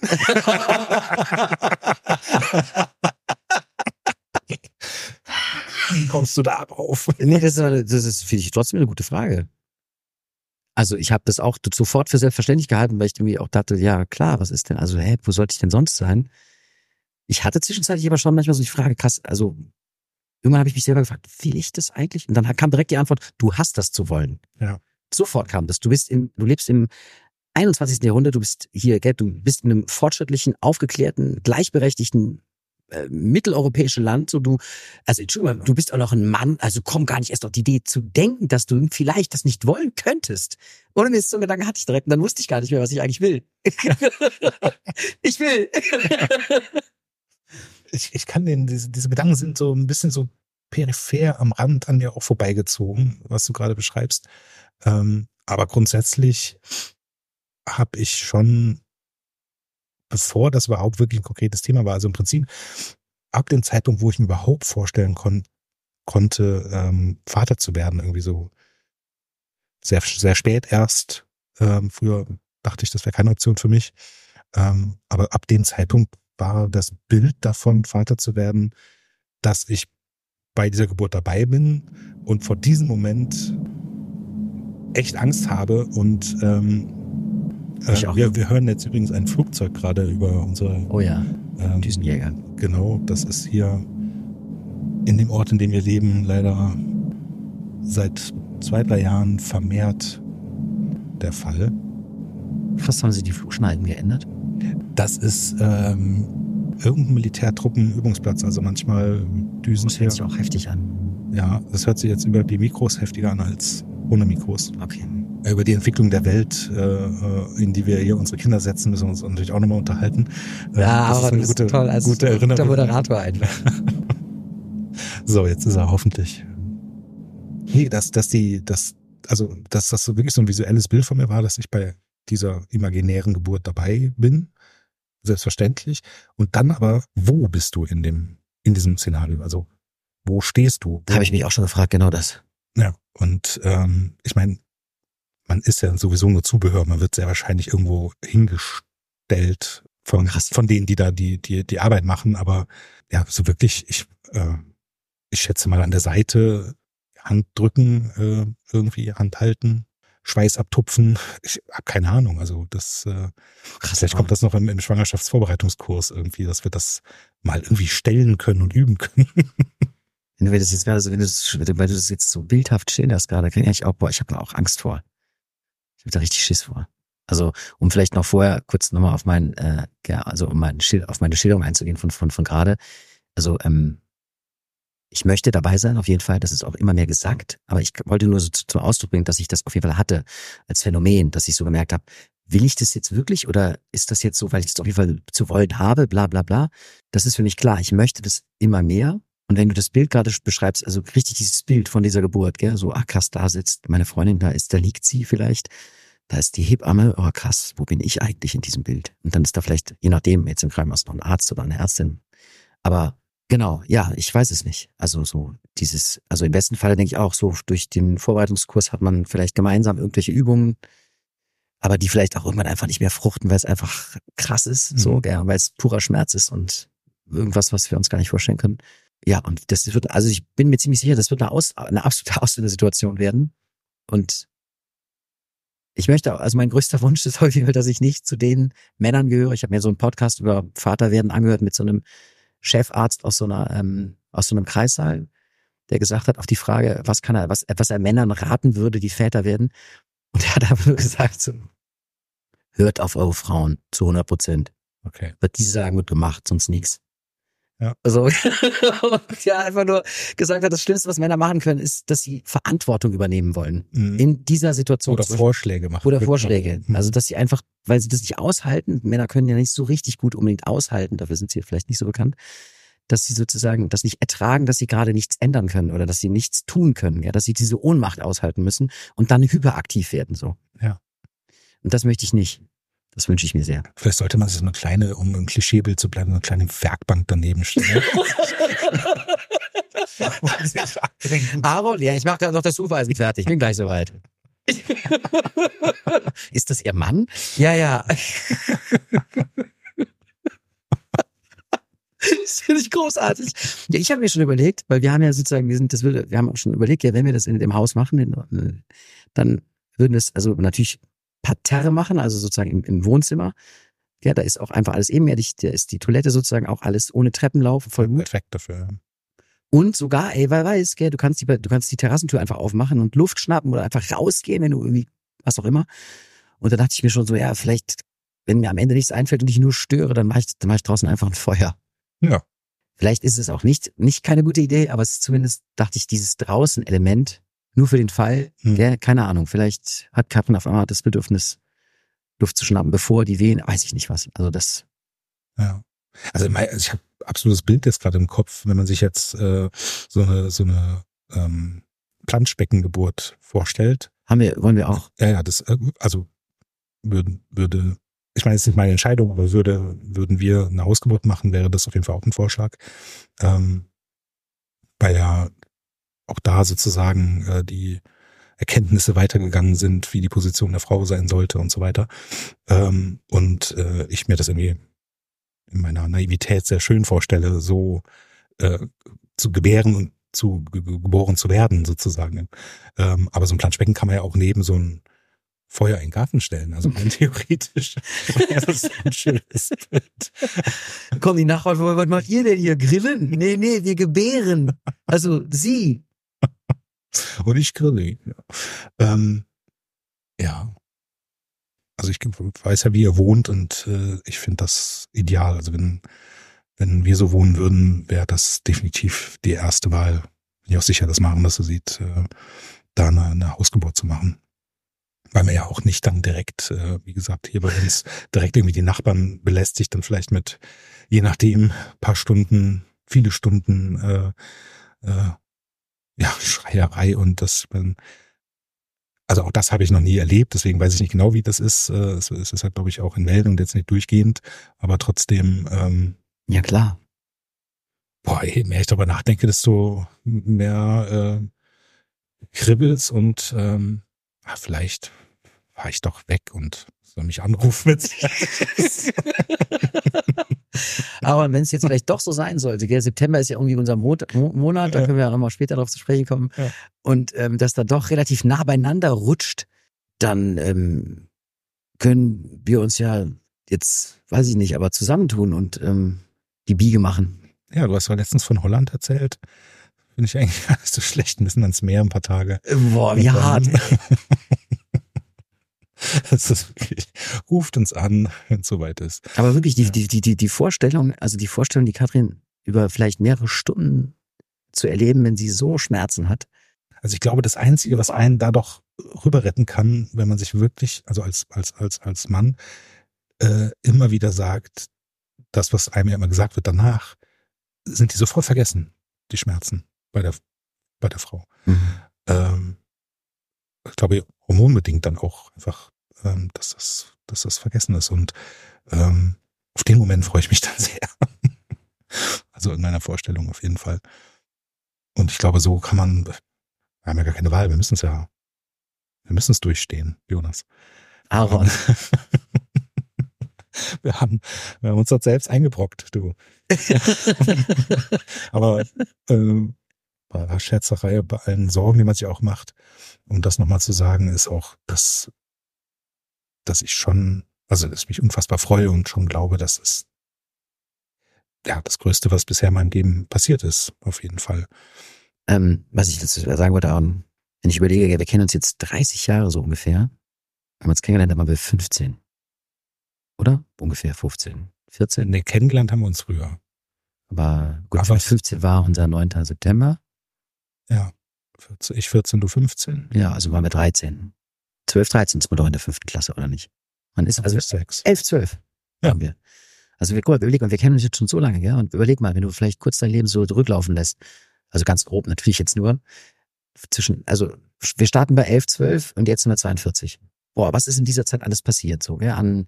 Wie kommst du da drauf? Nee, das ist, das ist finde ich trotzdem eine gute Frage. Also ich habe das auch sofort für selbstverständlich gehalten, weil ich irgendwie auch dachte, ja klar, was ist denn, also hä, wo sollte ich denn sonst sein? Ich hatte zwischenzeitlich aber schon manchmal so die Frage, krass, also irgendwann habe ich mich selber gefragt, will ich das eigentlich? Und dann kam direkt die Antwort, du hast das zu wollen. Ja. Sofort kam das. Du bist im, du lebst im einundzwanzigsten Jahrhundert, du bist hier, gell, du bist in einem fortschrittlichen, aufgeklärten, gleichberechtigten äh, mitteleuropäischen Land. So du, also Entschuldigung, du bist auch noch ein Mann, also komm gar nicht erst auf die Idee zu denken, dass du vielleicht das nicht wollen könntest. Ohne mir so einen Gedanken hatte ich direkt und dann wusste ich gar nicht mehr, was ich eigentlich will. Ich will. Ich, ich kann den, diese, diese Gedanken sind so ein bisschen so peripher am Rand an mir auch vorbeigezogen, was du gerade beschreibst. Ähm, aber grundsätzlich habe ich schon, bevor das überhaupt wirklich ein konkretes Thema war, also im Prinzip ab dem Zeitpunkt, wo ich mir überhaupt vorstellen kon- konnte, ähm, Vater zu werden, irgendwie so sehr, sehr spät erst. Ähm, früher dachte ich, das wäre keine Option für mich. Ähm, aber ab dem Zeitpunkt war das Bild davon, Vater zu werden, das ich bei dieser Geburt dabei bin und vor diesem Moment echt Angst habe und ähm, äh, wir, wir hören jetzt übrigens ein Flugzeug gerade über unsere Oh ja, ähm, Düsenjäger. Genau, das ist hier in dem Ort, in dem wir leben, leider seit zwei, drei Jahren vermehrt der Fall. Was haben Sie die Flugschneiden geändert? Das ist ähm, irgendein Militärtruppenübungsplatz, also manchmal düsen Das hört sich auch heftig an. Ja, das hört sich jetzt über die Mikros heftiger an als ohne Mikros. Okay. Über die Entwicklung der Welt, äh, in die wir hier unsere Kinder setzen, müssen wir uns natürlich auch nochmal unterhalten. Ja, das aber ist eine das gute, ist toll als gute Erinnerung. guter Moderator einfach. So, jetzt ist er hoffentlich. Nee, dass, dass die, dass, also, dass das so wirklich so ein visuelles Bild von mir war, dass ich bei dieser imaginären Geburt dabei bin. Selbstverständlich. Und dann aber, wo bist du in dem, in diesem Szenario? Also, wo stehst du? Wo, Habe ich mich auch schon gefragt, genau das. Ja, und ähm, ich meine, man ist ja sowieso nur Zubehör, man wird sehr wahrscheinlich irgendwo hingestellt von, Krass. von denen, die da die, die, die Arbeit machen, aber ja, so wirklich, ich, äh, ich schätze mal an der Seite, Hand drücken, äh, irgendwie Hand halten, Schweiß abtupfen, ich habe keine Ahnung, also das, äh, Krass, vielleicht kommt das noch im, im Schwangerschaftsvorbereitungskurs irgendwie, dass wir das mal irgendwie stellen können und üben können. Wenn du das jetzt, also wenn du das, weil du das jetzt so bildhaft schilderst gerade, kann ich auch, boah, ich habe da auch Angst vor. Ich habe da richtig Schiss vor. Also, um vielleicht noch vorher kurz nochmal auf mein, äh, ja, also um mein Schild, auf meine Schilderung einzugehen von, von, von gerade. Also, ähm, ich möchte dabei sein, auf jeden Fall, das ist auch immer mehr gesagt, aber ich wollte nur so zum Ausdruck bringen, dass ich das auf jeden Fall hatte als Phänomen, dass ich so gemerkt habe, will ich das jetzt wirklich oder ist das jetzt so, weil ich es auf jeden Fall zu wollen habe, bla bla bla. Das ist für mich klar, ich möchte das immer mehr. Und wenn du das Bild gerade beschreibst, also richtig dieses Bild von dieser Geburt, gell, so, ach krass, da sitzt meine Freundin, da ist, da liegt sie vielleicht, da ist die Hebamme, oh krass, wo bin ich eigentlich in diesem Bild? Und dann ist da vielleicht, je nachdem, jetzt im Krankenhaus noch ein Arzt oder eine Ärztin. Aber genau, ja, ich weiß es nicht. Also so dieses, also im besten Falle denke ich auch, so durch den Vorbereitungskurs hat man vielleicht gemeinsam irgendwelche Übungen, aber die vielleicht auch irgendwann einfach nicht mehr fruchten, weil es einfach krass ist, mhm. so, gell, weil es purer Schmerz ist und irgendwas, was wir uns gar nicht vorstellen können. Ja, und das wird, also ich bin mir ziemlich sicher, das wird eine, Aus, eine absolute Ausländersituation werden. Und ich möchte auch, also mein größter Wunsch ist häufig, dass ich nicht zu den Männern gehöre. Ich habe mir so einen Podcast über Vaterwerden angehört mit so einem Chefarzt aus so einer, ähm, aus so einem Kreissaal, der gesagt hat, auf die Frage, was kann er, was, was er Männern raten würde, die Väter werden. Und er hat einfach nur gesagt, so, hört auf eure Frauen zu hundert Prozent. Okay. Was die sagen, wird gemacht, sonst nichts. Ja. Also, und ja, einfach nur gesagt hat, das Schlimmste, was Männer machen können, ist, dass sie Verantwortung übernehmen wollen. Mhm. In dieser Situation. Oder Vorschläge machen. Oder Vorschläge. Mhm. Also, dass sie einfach, weil sie das nicht aushalten, Männer können ja nicht so richtig gut unbedingt aushalten, dafür sind sie vielleicht nicht so bekannt, dass sie sozusagen das nicht ertragen, dass sie gerade nichts ändern können oder dass sie nichts tun können, ja, dass sie diese Ohnmacht aushalten müssen und dann hyperaktiv werden, so. Ja. Und das möchte ich nicht. Das wünsche ich mir sehr. Vielleicht sollte man sich so eine kleine, um ein Klischeebild zu bleiben, so eine kleine Werkbank daneben stellen. Aaron, ja, ich mache gerade noch das Hufeisen fertig. Bin gleich soweit. Ist das Ihr Mann? Ja, ja. Das finde ich großartig. Ja, ich habe mir schon überlegt, weil wir haben ja sozusagen, wir sind, das würde, wir haben auch schon überlegt, ja, wenn wir das in dem Haus machen, dann würden es, also natürlich Parterre machen, also sozusagen im, im Wohnzimmer. Ja, da ist auch einfach alles ebenerdig, da ist die Toilette sozusagen auch alles ohne Treppenlauf, voll gut. Perfekt dafür. Und sogar, ey, wer weiß, gell, du kannst die, du kannst die Terrassentür einfach aufmachen und Luft schnappen oder einfach rausgehen, wenn du irgendwie, was auch immer. Und da dachte ich mir schon so, ja, vielleicht, wenn mir am Ende nichts einfällt und ich nur störe, dann mache ich, dann mache ich draußen einfach ein Feuer. Ja. Vielleicht ist es auch nicht, nicht keine gute Idee, aber es ist zumindest, dachte ich, dieses Draußen-Element, nur für den Fall, hm. ja, keine Ahnung, vielleicht hat Katrin auf einmal das Bedürfnis, Luft zu schnappen, bevor die wehen, weiß ich nicht was. Also das. Ja. Also ich habe absolutes Bild jetzt gerade im Kopf, wenn man sich jetzt äh, so eine so eine ähm, Planschbeckengeburt vorstellt. Haben wir, wollen wir auch? Ja, ja, das, also würden, würde, ich meine, es ist nicht meine Entscheidung, aber würde, würden wir eine Hausgeburt machen, wäre das auf jeden Fall auch ein Vorschlag. Ähm, weil ja auch da sozusagen äh, die Erkenntnisse weitergegangen sind, wie die Position der Frau sein sollte und so weiter. Ähm, und äh, ich mir das irgendwie in meiner Naivität sehr schön vorstelle, so äh, zu gebären und zu ge geboren zu werden, sozusagen. Ähm, aber so ein Planschbecken kann man ja auch neben so ein Feuer in den Garten stellen. Also rein theoretisch wäre das ein schönes Bild. Komm, die Nachbarn, was macht ihr denn hier? Grillen? Nee, nee, wir gebären. Also sie. Und ich grille. Ja. Ähm, ja. Also ich weiß ja, wie ihr wohnt und äh, ich finde das ideal. Also wenn wenn wir so wohnen würden, wäre das definitiv die erste Wahl. Bin ich auch sicher, dass Maren das so sieht, äh, da eine, eine Hausgeburt zu machen. Weil man ja auch nicht dann direkt, äh, wie gesagt, hier bei uns direkt irgendwie die Nachbarn belästigt, dann vielleicht mit, je nachdem, paar Stunden, viele Stunden äh, äh, ja, Schreierei und das, also auch das habe ich noch nie erlebt, deswegen weiß ich nicht genau, wie das ist. Es ist halt, glaube ich, auch in Meldungen und jetzt nicht durchgehend, aber trotzdem. Ähm, ja, klar. Boah, je mehr ich darüber nachdenke, desto mehr äh, kribbelt's und ähm, ach, vielleicht fahre ich doch weg und soll mich anrufen. Mit Aber wenn es jetzt vielleicht doch so sein sollte, gell? September ist ja irgendwie unser Mo Monat, da können wir ja nochmal später darauf zu sprechen kommen, ja. Und ähm, dass da doch relativ nah beieinander rutscht, dann ähm, können wir uns ja jetzt, weiß ich nicht, aber zusammentun und ähm, die Biege machen. Ja, du hast ja letztens von Holland erzählt. Finde ich eigentlich gar nicht so schlecht. Wir müssen ans Meer ein paar Tage. Boah, wie hart. Das ist wirklich, ruft uns an, wenn es soweit ist. Aber wirklich, die, die, die, die Vorstellung, also die Vorstellung, die Katrin über vielleicht mehrere Stunden zu erleben, wenn sie so Schmerzen hat. Also ich glaube, das Einzige, was einen da doch rüber retten kann, wenn man sich wirklich, also als, als, als, als Mann, äh, immer wieder sagt, das, was einem ja immer gesagt wird danach, sind die sofort vergessen, die Schmerzen bei der, bei der Frau. Mhm. Ähm, ich glaube, hormonbedingt dann auch einfach, ähm, dass das, dass das vergessen ist. Und ähm, auf den Moment freue ich mich dann sehr. Also in meiner Vorstellung auf jeden Fall. Und ich glaube, so kann man, wir haben ja gar keine Wahl, wir müssen es ja, wir müssen es durchstehen, Jonas. Aaron. Wir haben, wir haben uns dort selbst eingebrockt, du. Aber äh, bei aller Scherzerei, bei allen Sorgen, die man sich auch macht, um das nochmal zu sagen, ist auch, dass, dass ich schon, also dass ich mich unfassbar freue und schon glaube, dass es ja das Größte, was bisher in meinem Leben passiert ist, auf jeden Fall. Ähm, was ich dazu sagen wollte, Aaron, wenn ich überlege, wir kennen uns jetzt dreißig Jahre so ungefähr, haben uns kennengelernt, da waren wir fünfzehn. Oder? Ungefähr fünfzehn, vierzehn? Nee, kennengelernt haben wir uns früher. Aber gut, Aber fünfzehn war unser neunter September. Ja, ich vierzehn, du fünfzehn. Ja, also waren wir dreizehn. zwölf, dreizehn ist man doch in der fünften Klasse, oder nicht? Man ist also elf, zwölf ja. haben wir. Also wir, guck mal, überleg mal, wir kennen uns jetzt schon so lange, gell? Und überleg mal, wenn du vielleicht kurz dein Leben so zurücklaufen lässt, also ganz grob natürlich jetzt nur, zwischen, also wir starten bei elf, zwölf und jetzt sind wir zweiundvierzig. Boah, was ist in dieser Zeit alles passiert, so, gell? An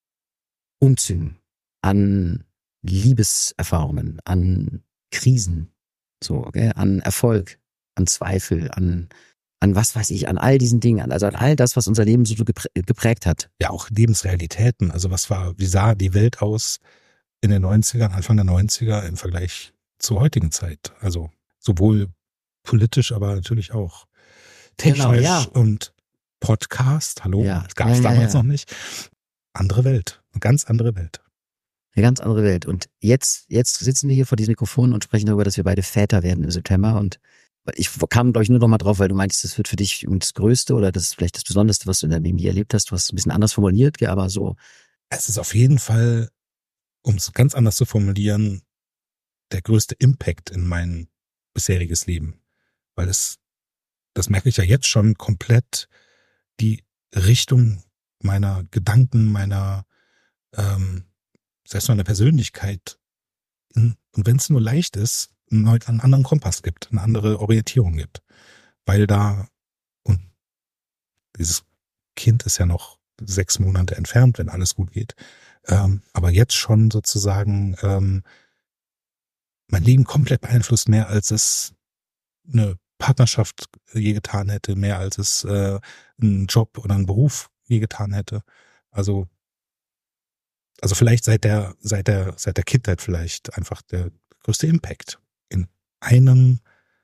Umzügen, an Liebeserfahrungen, an Krisen, so, gell? An Erfolg, an Zweifel, an an was weiß ich, an all diesen Dingen, also an all das, was unser Leben so geprägt hat. Ja, auch Lebensrealitäten. Also was war, wie sah die Welt aus in den neunzigern, Anfang der neunziger im Vergleich zur heutigen Zeit? Also sowohl politisch, aber natürlich auch technisch genau, ja. und Podcast. Hallo, ja. das gab es ja, damals ja, ja. noch nicht. Andere Welt, eine ganz andere Welt. Eine ganz andere Welt. Und jetzt, jetzt sitzen wir hier vor diesem Mikrofon und sprechen darüber, dass wir beide Väter werden im September. Und ich kam, glaube ich, nur noch mal drauf, weil du meintest, das wird für dich das Größte oder das ist vielleicht das Besonderste, was du in deinem Leben je erlebt hast. Du hast es ein bisschen anders formuliert, aber so. Es ist auf jeden Fall, um es ganz anders zu formulieren, der größte Impact in mein bisheriges Leben. Weil es, das merke ich ja jetzt schon, komplett die Richtung meiner Gedanken, meiner, ähm, selbst meiner Persönlichkeit, in, und wenn es nur leicht ist, einen anderen Kompass gibt, eine andere Orientierung gibt. Weil da, und dieses Kind ist ja noch sechs Monate entfernt, wenn alles gut geht, ähm, aber jetzt schon sozusagen ähm, mein Leben komplett beeinflusst, mehr als es eine Partnerschaft je getan hätte, mehr als es äh, ein Job oder ein Beruf je getan hätte. Also also vielleicht seit der seit der seit der Kindheit vielleicht einfach der größte Impact in einem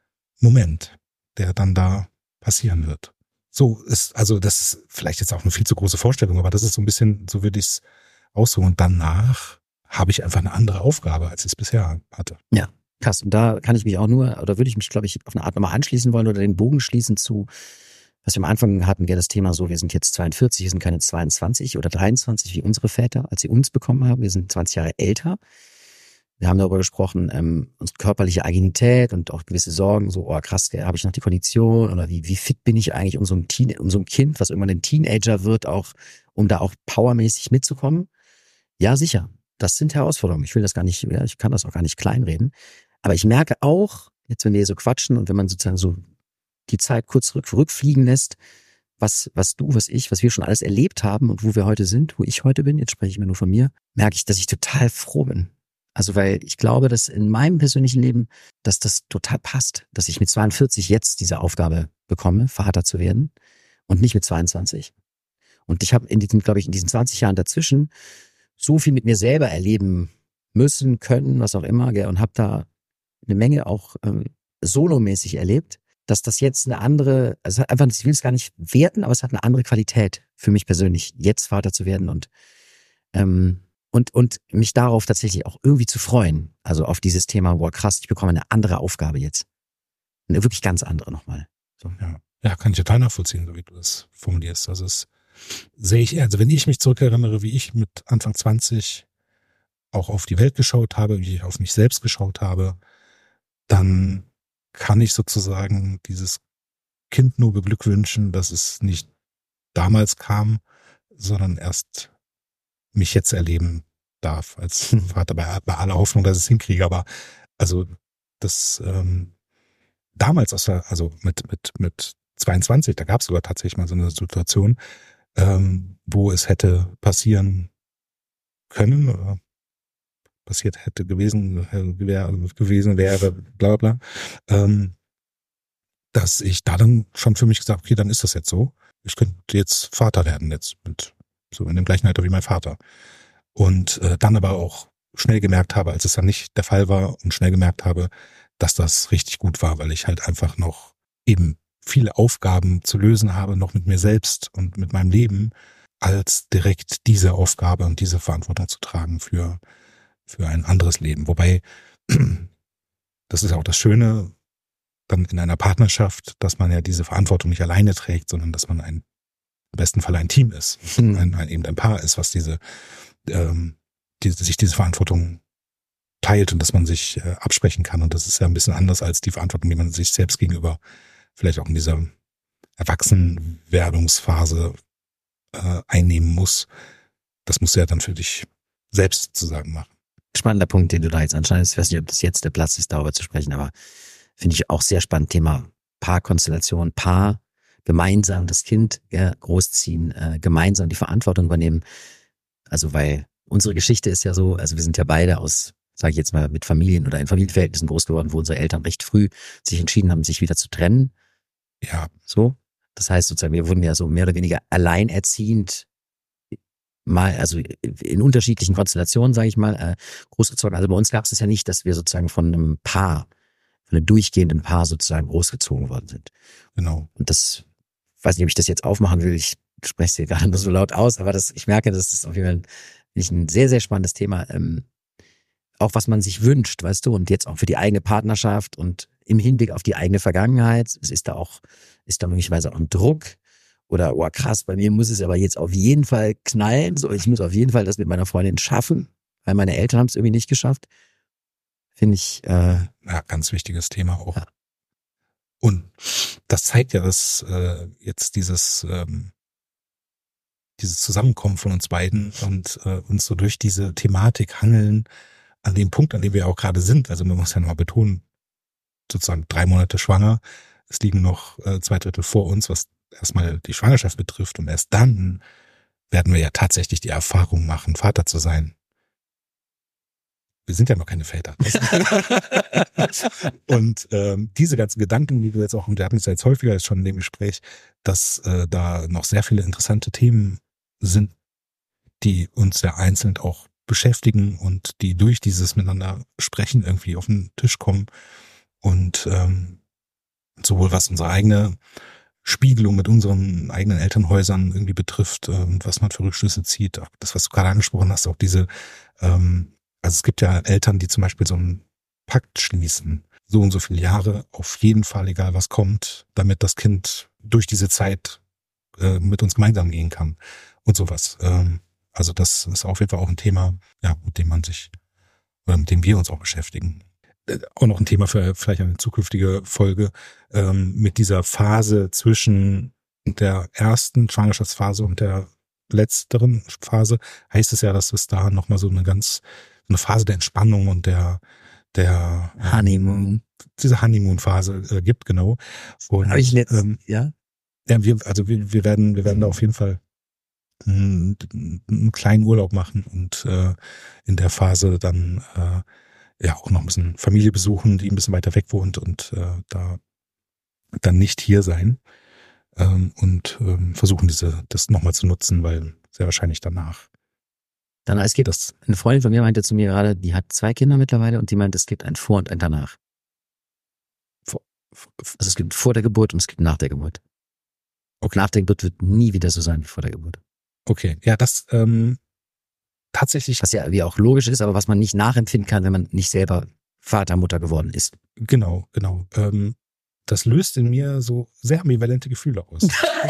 Moment, der dann da passieren wird. So ist, also das ist vielleicht jetzt auch eine viel zu große Vorstellung, aber das ist so ein bisschen, so würde ich es aussuchen. Und danach habe ich einfach eine andere Aufgabe, als ich es bisher hatte. Ja, krass. Und da kann ich mich auch nur, oder würde ich mich, glaube ich, auf eine Art nochmal anschließen wollen oder den Bogen schließen zu, was wir am Anfang hatten, ja das Thema so, wir sind jetzt zweiundvierzig, wir sind keine zweiundzwanzig oder dreiundzwanzig wie unsere Väter, als sie uns bekommen haben. Wir sind zwanzig Jahre älter. Wir haben darüber gesprochen, ähm, unsere körperliche Agilität und auch gewisse Sorgen, so, oh krass, der habe ich noch die Kondition oder wie wie fit bin ich eigentlich, um so ein Teen, um so ein Kind, was irgendwann ein Teenager wird, auch, um da auch powermäßig mitzukommen. Ja, sicher. Das sind Herausforderungen. Ich will das gar nicht, ja, ich kann das auch gar nicht kleinreden. Aber ich merke auch, jetzt wenn wir so quatschen und wenn man sozusagen so die Zeit kurz zurück, rückfliegen lässt, was, was du, was ich, was wir schon alles erlebt haben und wo wir heute sind, wo ich heute bin, jetzt spreche ich mir nur von mir, merke ich, dass ich total froh bin. Also weil ich glaube, dass in meinem persönlichen Leben, dass das total passt, dass ich mit zweiundvierzig jetzt diese Aufgabe bekomme, Vater zu werden und nicht mit zweiundzwanzig. Und ich habe in diesen, glaube ich, in diesen zwanzig Jahren dazwischen so viel mit mir selber erleben müssen, können, was auch immer, gell, und habe da eine Menge auch ähm, solomäßig erlebt, dass das jetzt eine andere, also einfach, ich will es gar nicht werten, aber es hat eine andere Qualität für mich persönlich, jetzt Vater zu werden und ähm, Und, und mich darauf tatsächlich auch irgendwie zu freuen. Also auf dieses Thema, boah krass, ich bekomme eine andere Aufgabe jetzt. Eine wirklich ganz andere nochmal. So. Ja. ja, kann ich total nachvollziehen, so wie du das formulierst. Also es sehe ich, also wenn ich mich zurückerinnere, wie ich mit Anfang zwanzig auch auf die Welt geschaut habe, wie ich auf mich selbst geschaut habe, dann kann ich sozusagen dieses Kind nur beglückwünschen, dass es nicht damals kam, sondern erst mich jetzt erleben darf als Vater, bei, bei aller Hoffnung, dass ich es hinkriege. Aber also das ähm, damals aus der, also mit mit mit zweiundzwanzig, da gab es sogar tatsächlich mal so eine Situation, ähm, wo es hätte passieren können oder passiert hätte gewesen wär, gewesen wäre, bla bla bla, ähm, dass ich da dann schon für mich gesagt, okay, dann ist das jetzt so. Ich könnte jetzt Vater werden jetzt mit so in dem gleichen Alter wie mein Vater. Und äh, dann aber auch schnell gemerkt habe, als es dann nicht der Fall war und schnell gemerkt habe, dass das richtig gut war, weil ich halt einfach noch eben viele Aufgaben zu lösen habe, noch mit mir selbst und mit meinem Leben, als direkt diese Aufgabe und diese Verantwortung zu tragen für, für ein anderes Leben. Wobei, das ist auch das Schöne dann in einer Partnerschaft, dass man ja diese Verantwortung nicht alleine trägt, sondern dass man ein im besten Fall ein Team ist, mhm. ein, ein, eben ein Paar ist, was diese, ähm, die, sich diese Verantwortung teilt und dass man sich äh, absprechen kann. Und das ist ja ein bisschen anders als die Verantwortung, die man sich selbst gegenüber vielleicht auch in dieser Erwachsenwerdungsphase äh, einnehmen muss. Das musst du ja dann für dich selbst sozusagen machen. Spannender Punkt, den du da jetzt anscheinend, ich weiß nicht, ob das jetzt der Platz ist, darüber zu sprechen, aber finde ich auch sehr spannend, Thema Paarkonstellation, Paar, gemeinsam das Kind ja, großziehen, äh, gemeinsam die Verantwortung übernehmen. Also weil unsere Geschichte ist ja so, also wir sind ja beide aus, sage ich jetzt mal, mit Familien oder in Familienverhältnissen groß geworden, wo unsere Eltern recht früh sich entschieden haben, sich wieder zu trennen. Ja. So. Das heißt sozusagen, wir wurden ja so mehr oder weniger alleinerziehend mal, also in unterschiedlichen Konstellationen, sage ich mal, äh, großgezogen. Also bei uns gab es es ja nicht, dass wir sozusagen von einem Paar, von einem durchgehenden Paar sozusagen großgezogen worden sind. Genau. Und das, weiß nicht, ob ich das jetzt aufmachen will, ich spreche es hier gerade nur so laut aus, aber das, ich merke, das ist auf jeden Fall ein sehr, sehr spannendes Thema. Ähm, auch was man sich wünscht, weißt du, und jetzt auch für die eigene Partnerschaft und im Hinblick auf die eigene Vergangenheit. Es ist da auch, ist da möglicherweise auch ein Druck oder, oh krass, bei mir muss es aber jetzt auf jeden Fall knallen, so, ich muss auf jeden Fall das mit meiner Freundin schaffen, weil meine Eltern haben es irgendwie nicht geschafft. Finde ich, äh, ja, ganz wichtiges Thema auch. Ja. Und das zeigt ja, dass äh, jetzt dieses ähm, dieses Zusammenkommen von uns beiden und äh, uns so durch diese Thematik hangeln an dem Punkt, an dem wir auch gerade sind. Also man muss ja nochmal betonen, sozusagen drei Monate schwanger, es liegen noch äh, zwei Drittel vor uns, was erstmal die Schwangerschaft betrifft, und erst dann werden wir ja tatsächlich die Erfahrung machen, Vater zu sein. Wir sind ja noch keine Väter. Und ähm, diese ganzen Gedanken, die du jetzt auch, und wir hatten es ja jetzt häufiger jetzt schon in dem Gespräch, dass äh, da noch sehr viele interessante Themen sind, die uns ja einzeln auch beschäftigen und die durch dieses Miteinander sprechen irgendwie auf den Tisch kommen. Und ähm, sowohl was unsere eigene Spiegelung mit unseren eigenen Elternhäusern irgendwie betrifft und was man für Rückschlüsse zieht. Auch das, was du gerade angesprochen hast, auch diese, ähm, also es gibt ja Eltern, die zum Beispiel so einen Pakt schließen, so und so viele Jahre, auf jeden Fall, egal was kommt, damit das Kind durch diese Zeit äh, mit uns gemeinsam gehen kann und sowas. Ähm, also das ist auf jeden Fall auch ein Thema, ja, mit dem man sich, oder mit dem wir uns auch beschäftigen. Auch noch ein Thema für vielleicht eine zukünftige Folge, ähm, mit dieser Phase zwischen der ersten Schwangerschaftsphase und der letzteren Phase, heißt es ja, dass es da nochmal so eine ganz, so eine Phase der Entspannung und der, der Honeymoon. Äh, diese Honeymoon-Phase äh, gibt, genau. Und, Habe ich letzt, ähm, ja? Ja, wir, also wir, wir werden, wir werden da auf jeden Fall einen, einen kleinen Urlaub machen und äh, in der Phase dann äh, ja auch noch ein bisschen Familie besuchen, die ein bisschen weiter weg wohnt und äh, da dann nicht hier sein ähm, und ähm, versuchen diese das nochmal zu nutzen, weil sehr wahrscheinlich danach. Dann es gibt das. Eine Freundin von mir meinte zu mir gerade, die hat zwei Kinder mittlerweile und die meint, es gibt ein Vor und ein Danach. Vor, also es gibt vor der Geburt und es gibt nach der Geburt. Okay. Nach der Geburt wird nie wieder so sein wie vor der Geburt. Okay, ja, das ähm, tatsächlich. Was ja wie auch logisch ist, aber was man nicht nachempfinden kann, wenn man nicht selber Vater, Mutter geworden ist. Genau, genau. Ähm, das löst in mir so sehr ambivalente Gefühle aus.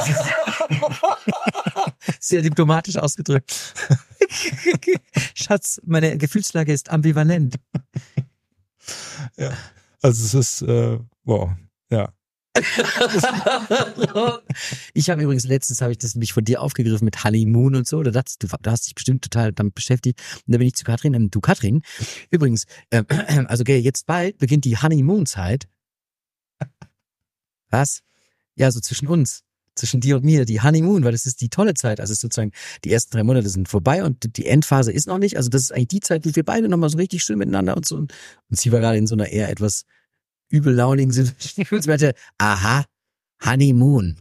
Sehr diplomatisch ausgedrückt. Schatz, meine Gefühlslage ist ambivalent. Ja, also es ist, äh, wow, ja. Ich habe übrigens letztens habe ich das mich von dir aufgegriffen mit Honeymoon und so. Da dachtest du, du hast dich bestimmt total damit beschäftigt. Und da bin ich zu Katrin. Und du Katrin, übrigens, äh, also okay, jetzt bald beginnt die Honeymoon-Zeit. Was? Ja, so zwischen uns, zwischen dir und mir, die Honeymoon, weil das ist die tolle Zeit. Also sozusagen die ersten drei Monate sind vorbei und die Endphase ist noch nicht. Also das ist eigentlich die Zeit, wo wir beide nochmal so richtig schön miteinander und so. Und sie war gerade in so einer eher etwas übellaunigen Situation. Sie meinte, aha, Honeymoon.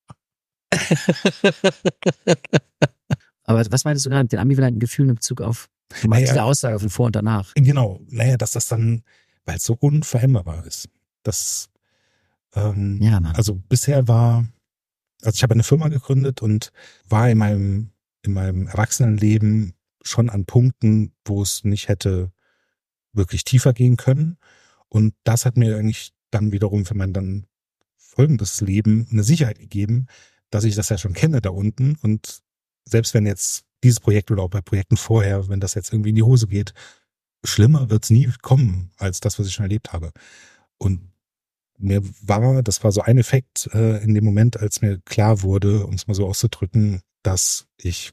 Aber was meintest du gerade mit den ambivalenten Gefühlen in Bezug auf du meinst naja, diese Aussage von vor und danach? Genau, naja, dass das dann, weil es so unveränderbar ist. Das, ähm, ja, Mann. Also bisher war, also ich habe eine Firma gegründet und war in meinem, in meinem Erwachsenenleben schon an Punkten, wo es nicht hätte wirklich tiefer gehen können. Und das hat mir eigentlich dann wiederum für mein dann folgendes Leben eine Sicherheit gegeben, dass ich das ja schon kenne da unten. Und selbst wenn jetzt dieses Projekt oder auch bei Projekten vorher, wenn das jetzt irgendwie in die Hose geht, schlimmer wird's nie kommen als das, was ich schon erlebt habe. Und mir war, das war so ein Effekt äh, in dem Moment, als mir klar wurde, um es mal so auszudrücken, dass ich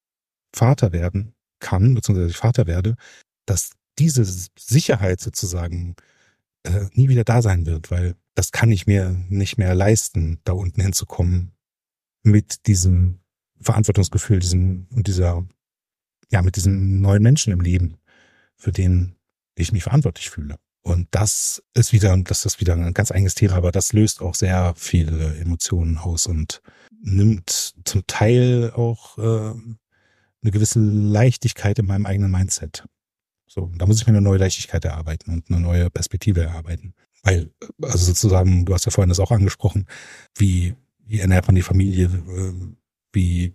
Vater werden kann, beziehungsweise ich Vater werde, dass diese Sicherheit sozusagen äh, nie wieder da sein wird, weil das kann ich mir nicht mehr leisten, da unten hinzukommen mit diesem Verantwortungsgefühl, diesem und dieser, ja, mit diesem neuen Menschen im Leben, für den ich mich verantwortlich fühle. Und das ist wieder, das ist wieder ein ganz eigenes Thema, aber das löst auch sehr viele Emotionen aus und nimmt zum Teil auch äh, eine gewisse Leichtigkeit in meinem eigenen Mindset. So, da muss ich mir eine neue Leichtigkeit erarbeiten und eine neue Perspektive erarbeiten. Weil, also sozusagen, du hast ja vorhin das auch angesprochen, wie, wie ernährt man die Familie, wie,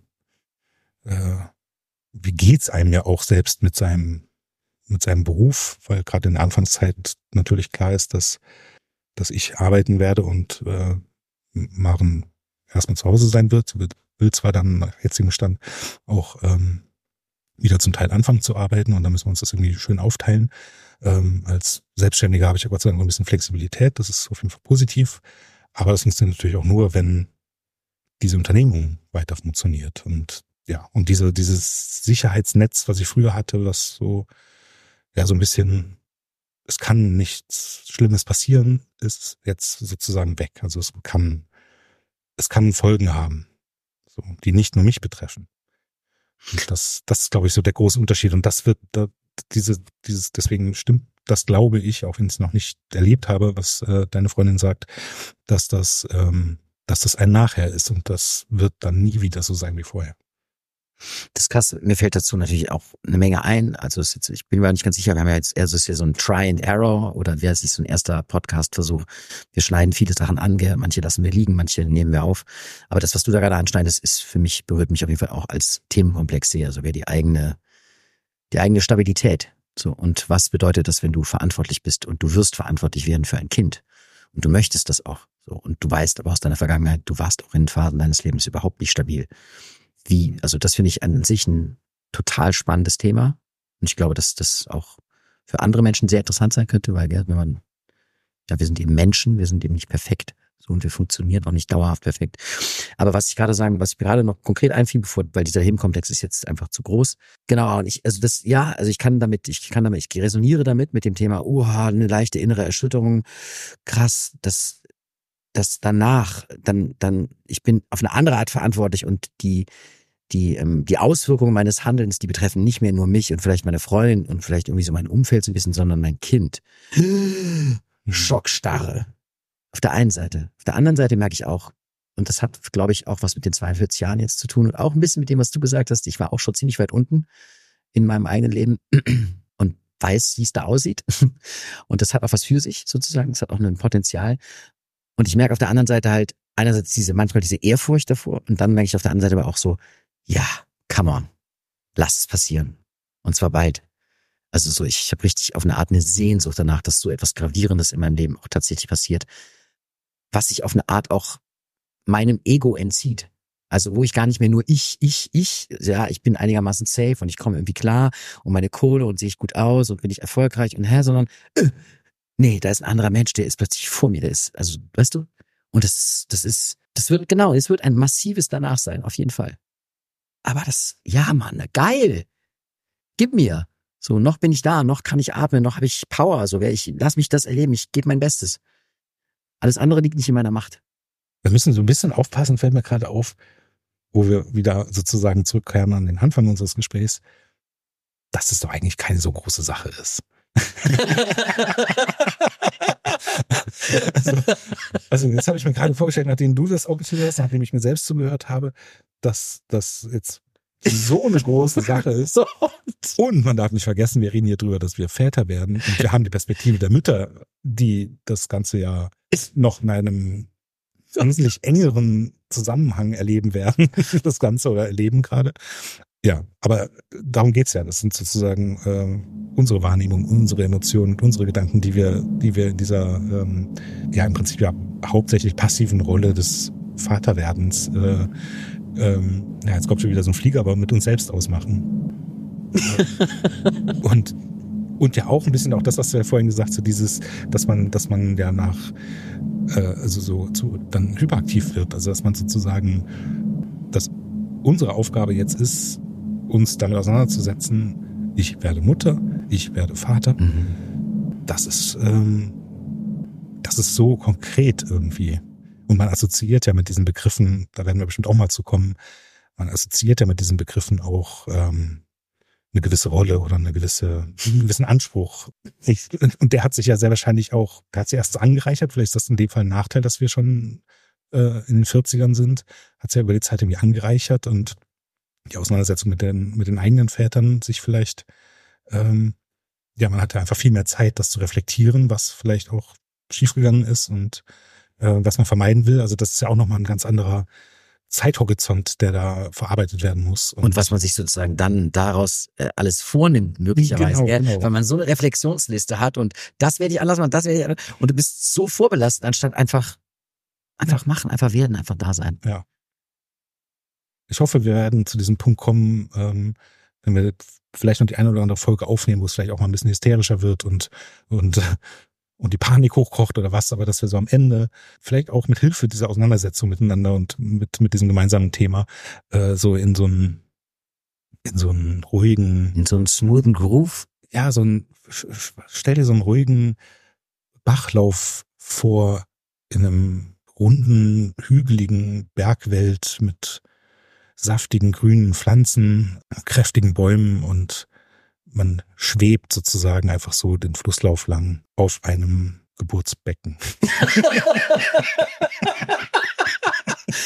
äh, wie geht's einem ja auch selbst mit seinem, mit seinem Beruf, weil gerade in der Anfangszeit natürlich klar ist, dass, dass ich arbeiten werde und äh, Maren erstmal zu Hause sein wird, will, will zwar dann nach jetzigem Stand auch ähm, wieder zum Teil anfangen zu arbeiten und dann müssen wir uns das irgendwie schön aufteilen. Ähm, als Selbstständiger habe ich aber sozusagen ein bisschen Flexibilität, das ist auf jeden Fall positiv, aber das funktioniert natürlich auch nur, wenn diese Unternehmung weiter funktioniert und ja, und diese dieses Sicherheitsnetz, was ich früher hatte, was so ja so ein bisschen, es kann nichts Schlimmes passieren, ist jetzt sozusagen weg. Also es kann es kann Folgen haben, so, die nicht nur mich betreffen. Und das, das ist, glaube ich, so der große Unterschied. Und das wird, da, diese, dieses, deswegen stimmt das, glaube ich, auch wenn ich es noch nicht erlebt habe, was äh, deine Freundin sagt, dass das, ähm, dass das ein Nachher ist und das wird dann nie wieder so sein wie vorher. Das ist krass. Mir fällt dazu natürlich auch eine Menge ein. Also es ist jetzt, ich bin mir nicht ganz sicher, wir haben ja jetzt, also es ist ja so ein Try and Error oder wie heißt es, so ein erster Podcast-Versuch. Wir schneiden viele Sachen an, wir, manche lassen wir liegen, manche nehmen wir auf. Aber das, was du da gerade anschneidest, ist für mich, berührt mich auf jeden Fall auch als Themenkomplex sehr. Also wäre die eigene, die eigene Stabilität. So. Und was bedeutet das, wenn du verantwortlich bist und du wirst verantwortlich werden für ein Kind? Und du möchtest das auch. So. Und du weißt aber aus deiner Vergangenheit, du warst auch in Phasen deines Lebens überhaupt nicht stabil. Wie, also das finde ich an sich ein total spannendes Thema. Und ich glaube, dass das auch für andere Menschen sehr interessant sein könnte, weil wenn man, ja, wir sind eben Menschen, wir sind eben nicht perfekt. So, und wir funktionieren auch nicht dauerhaft perfekt. Aber was ich gerade sagen, was ich gerade noch konkret einfiel, bevor, weil dieser Themenkomplex ist jetzt einfach zu groß. Genau, und ich, also das, ja, also ich kann damit, ich kann damit, ich resoniere damit mit dem Thema, uh, eine leichte innere Erschütterung. Krass, das, das danach, dann, dann, ich bin auf eine andere Art verantwortlich und die, die, ähm, die Auswirkungen meines Handelns, die betreffen nicht mehr nur mich und vielleicht meine Freundin und vielleicht irgendwie so mein Umfeld so ein bisschen, sondern mein Kind. Schockstarre. Auf der einen Seite. Auf der anderen Seite merke ich auch, und das hat, glaube ich, auch was mit den zweiundvierzig Jahren jetzt zu tun und auch ein bisschen mit dem, was du gesagt hast. Ich war auch schon ziemlich weit unten in meinem eigenen Leben und weiß, wie es da aussieht. Und das hat auch was für sich sozusagen. Das hat auch ein Potenzial. Und ich merke auf der anderen Seite halt einerseits diese, manchmal diese Ehrfurcht davor und dann merke ich auf der anderen Seite aber auch so, ja, come on, lass es passieren. Und zwar bald. Also so, ich habe richtig auf eine Art eine Sehnsucht danach, dass so etwas Gravierendes in meinem Leben auch tatsächlich passiert, was sich auf eine Art auch meinem Ego entzieht. Also wo ich gar nicht mehr nur ich, ich, ich, ja, ich bin einigermaßen safe und ich komme irgendwie klar und meine Kohle und sehe ich gut aus und bin ich erfolgreich und hä, sondern äh, nee, da ist ein anderer Mensch, der ist plötzlich vor mir, der ist, also, weißt du? Und das, das ist, das wird, genau, es wird ein massives danach sein, auf jeden Fall. Aber das, ja, Mann, geil. Gib mir. So, noch bin ich da, noch kann ich atmen, noch habe ich Power, so, ich, lass mich das erleben, ich gebe mein Bestes. Alles andere liegt nicht in meiner Macht. Wir müssen so ein bisschen aufpassen, fällt mir gerade auf, wo wir wieder sozusagen zurückkehren an den Anfang unseres Gesprächs, dass es doch eigentlich keine so große Sache ist. also, also jetzt habe ich mir gerade vorgestellt, nachdem du das auch gestellt hast, nachdem ich mir selbst zugehört habe, dass das jetzt so eine große Sache ist. Und man darf nicht vergessen, wir reden hier drüber, dass wir Väter werden und wir haben die Perspektive der Mütter, die das Ganze ja noch in einem wesentlich engeren Zusammenhang erleben werden, das Ganze oder erleben gerade. Ja, aber darum geht's ja. Das sind sozusagen äh, unsere Wahrnehmung, unsere Emotionen und unsere Gedanken, die wir, die wir in dieser ähm, ja im Prinzip ja hauptsächlich passiven Rolle des Vaterwerdens, äh, ähm, ja jetzt kommt schon wieder so ein Flieger, aber mit uns selbst ausmachen. und und ja auch ein bisschen auch das, was du ja vorhin gesagt hast, so dieses, dass man, dass man ja nach äh, also so zu dann hyperaktiv wird, also dass man sozusagen, dass unsere Aufgabe jetzt ist, uns damit auseinanderzusetzen, ich werde Mutter, ich werde Vater. Mhm. Das ist, ähm, das ist so konkret irgendwie. Und man assoziiert ja mit diesen Begriffen, da werden wir bestimmt auch mal zu kommen, man assoziiert ja mit diesen Begriffen auch ähm, eine gewisse Rolle oder eine gewisse, einen gewissen Anspruch. Ich, und der hat sich ja sehr wahrscheinlich auch, der hat sich erst so angereichert, vielleicht ist das in dem Fall ein Nachteil, dass wir schon äh, in den vierzigern sind, hat sich ja über die Zeit irgendwie angereichert und die Auseinandersetzung mit den, mit den eigenen Vätern sich vielleicht, ähm, ja, man hatte einfach viel mehr Zeit, das zu reflektieren, was vielleicht auch schiefgegangen ist und äh, was man vermeiden will. Also das ist ja auch nochmal ein ganz anderer Zeithorizont, der da verarbeitet werden muss. Und, und was man sich sozusagen dann daraus äh, alles vornimmt, möglicherweise. Genau, genau. Weil man so eine Reflexionsliste hat und das werde ich anders machen, das werde ich anders, und du bist so vorbelastet, anstatt einfach einfach ja. machen, einfach werden, einfach da sein. Ja. Ich hoffe, wir werden zu diesem Punkt kommen, ähm, wenn wir vielleicht noch die eine oder andere Folge aufnehmen, wo es vielleicht auch mal ein bisschen hysterischer wird und und und die Panik hochkocht oder was, aber dass wir so am Ende vielleicht auch mit Hilfe dieser Auseinandersetzung miteinander und mit mit diesem gemeinsamen Thema äh, so in so einen in so einen ruhigen, in so einen smoothen Groove, ja, so ein, stell dir so einen ruhigen Bachlauf vor in einem runden, hügeligen Bergwelt mit saftigen grünen Pflanzen, kräftigen Bäumen und man schwebt sozusagen einfach so den Flusslauf lang auf einem Geburtsbecken.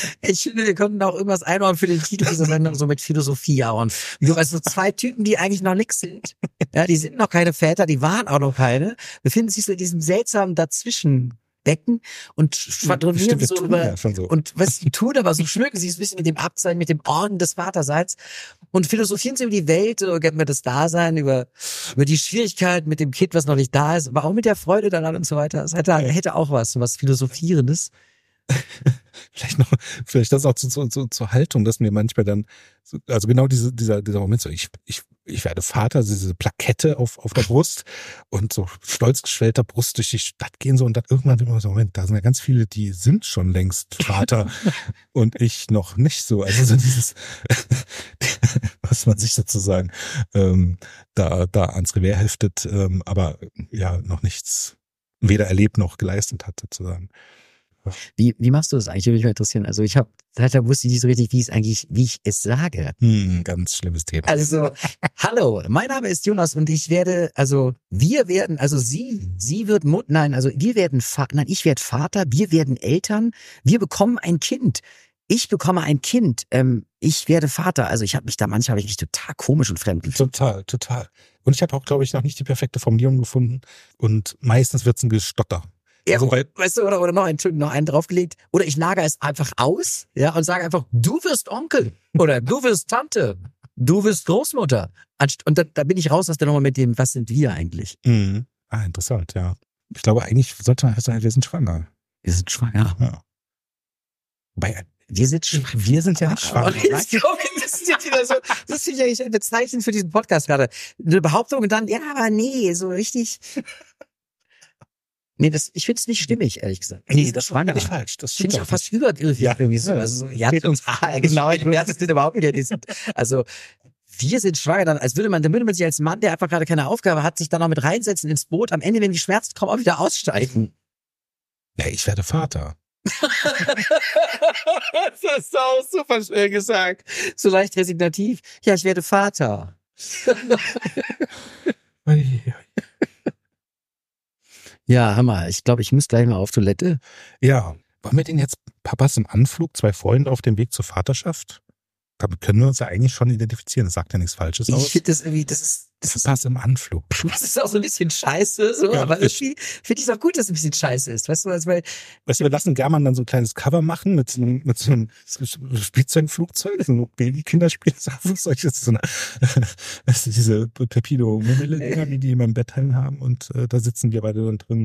Ich finde, wir könnten auch irgendwas einbauen für den Titel dieser Sendung, so mit Philosophie hauen. Du weißt, so zwei Typen, die eigentlich noch nix sind. Ja, die sind noch keine Väter, die waren auch noch keine. Befinden sich so in diesem seltsamen Dazwischenbecken und schwadronieren Stimmt, wir so tun über, ja schon so. und was sie tun, aber so schmücken sie es ein bisschen mit dem Abzeichen, mit dem Orden des Vaterseins und philosophieren sie über die Welt, über das Dasein, über, über die Schwierigkeiten mit dem Kind, was noch nicht da ist, aber auch mit der Freude daran und so weiter. Es hätte, hätte auch was, so was Philosophierendes. Vielleicht noch, vielleicht das auch zu, zu, zu, zur Haltung, dass mir manchmal dann, so, also genau diese, dieser, dieser Moment so, ich, ich, ich werde Vater, also diese Plakette auf, auf der Brust und so stolz geschwellter Brust durch die Stadt gehen so und dann irgendwann immer so, Moment, da sind ja ganz viele, die sind schon längst Vater und ich noch nicht so. Also so dieses, was man sich sozusagen ähm, da, da ans Revier heftet, ähm, aber ja, noch nichts weder erlebt noch geleistet hat sozusagen. Wie, wie machst du das eigentlich? Würde mich mal interessieren. Also ich habe, da wusste ich nicht so richtig, wie es eigentlich, wie ich es sage. Hm, ganz schlimmes Thema. Also, hallo, mein Name ist Jonas und ich werde, also wir werden, also sie, sie wird Mut, nein, also wir werden Vater, nein, ich werde Vater, wir werden Eltern, wir bekommen ein Kind. Ich bekomme ein Kind, ähm, ich werde Vater. Also ich habe mich da manchmal hab ich mich total komisch und fremd gefühlt. Total, total. Und ich habe auch, glaube ich, noch nicht die perfekte Formulierung gefunden. Und meistens wird's ein Gestotter. Ja, Also, weil, weißt du, oder, oder noch einen, noch einen draufgelegt. Oder ich lagere es einfach aus, ja, und sage einfach, du wirst Onkel. Oder du wirst Tante. Du wirst Großmutter. Und da, da bin ich raus aus der Nummer mit dem, was sind wir eigentlich? mh. Ah, interessant, ja. Ich glaube, eigentlich sollte man sagen, wir sind schwanger. Wir sind schwanger. Ja. Wobei, Wir sind schwanger. Wir sind ja schwanger. Und ich glaube, das ist jetzt wieder so, das finde ich eigentlich eine Bezeichnung für diesen Podcast gerade. Eine Behauptung und dann, ja, aber nee, so richtig. Nee, das, ich finde es nicht stimmig, ehrlich gesagt. nee, das war gar nicht falsch. Das Finde ich stimmt auch fast übergriffig. Ja. Irgendwie so. Also, so, ja, Geht uns- ah, genau, ich werde es nicht überhaupt nicht. Diesen- Also, wir sind schwanger, dann, als würde man, dann würde man sich als Mann, der einfach gerade keine Aufgabe hat, sich dann noch mit reinsetzen ins Boot. Am Ende, wenn die Schmerzen kommen, auch wieder aussteigen. Ja, ich werde Vater. Das hast du auch super schnell gesagt. So leicht resignativ. Ja, ich werde Vater. Ja, Hammer. Ich glaube, ich muss gleich mal auf Toilette. Ja, wollen wir denn jetzt Papas im Anflug, zwei Freunde auf dem Weg zur Vaterschaft? Damit können wir uns ja eigentlich schon identifizieren. Das sagt ja nichts Falsches Ich aus. finde das irgendwie, das ist, das ist, Papas im Anflug. das ist auch so ein bisschen scheiße, so, Ja, aber ich- irgendwie finde ich es auch gut, dass es ein bisschen scheiße ist. Weißt du, also, weil, Weißt du, wir lassen German dann so ein kleines Cover machen mit so einem, mit so einem Spielzeugflugzeug, so ein Baby-Kinderspielzeugflugzeug. Das ist so eine, das ist diese Pepido-Mumille-Dinger, die die immer im Bett hängen haben und äh, da sitzen wir beide dann drin.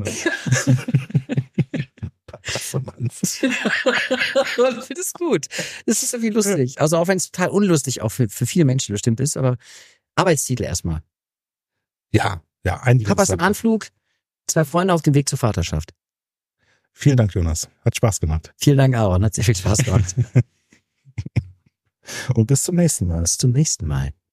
Papas im Anflug. ich finde es gut. Das ist irgendwie lustig. Also auch wenn es total unlustig auch für, für viele Menschen bestimmt ist, aber Arbeitstitel erstmal. Ja, ja, ein Papas im Anflug, zwei Freunde auf dem Weg zur Vaterschaft. Vielen Dank, Jonas. Hat Spaß gemacht. Vielen Dank, Aaron. Hat sehr viel Spaß gemacht. Und bis zum nächsten Mal. Bis zum nächsten Mal.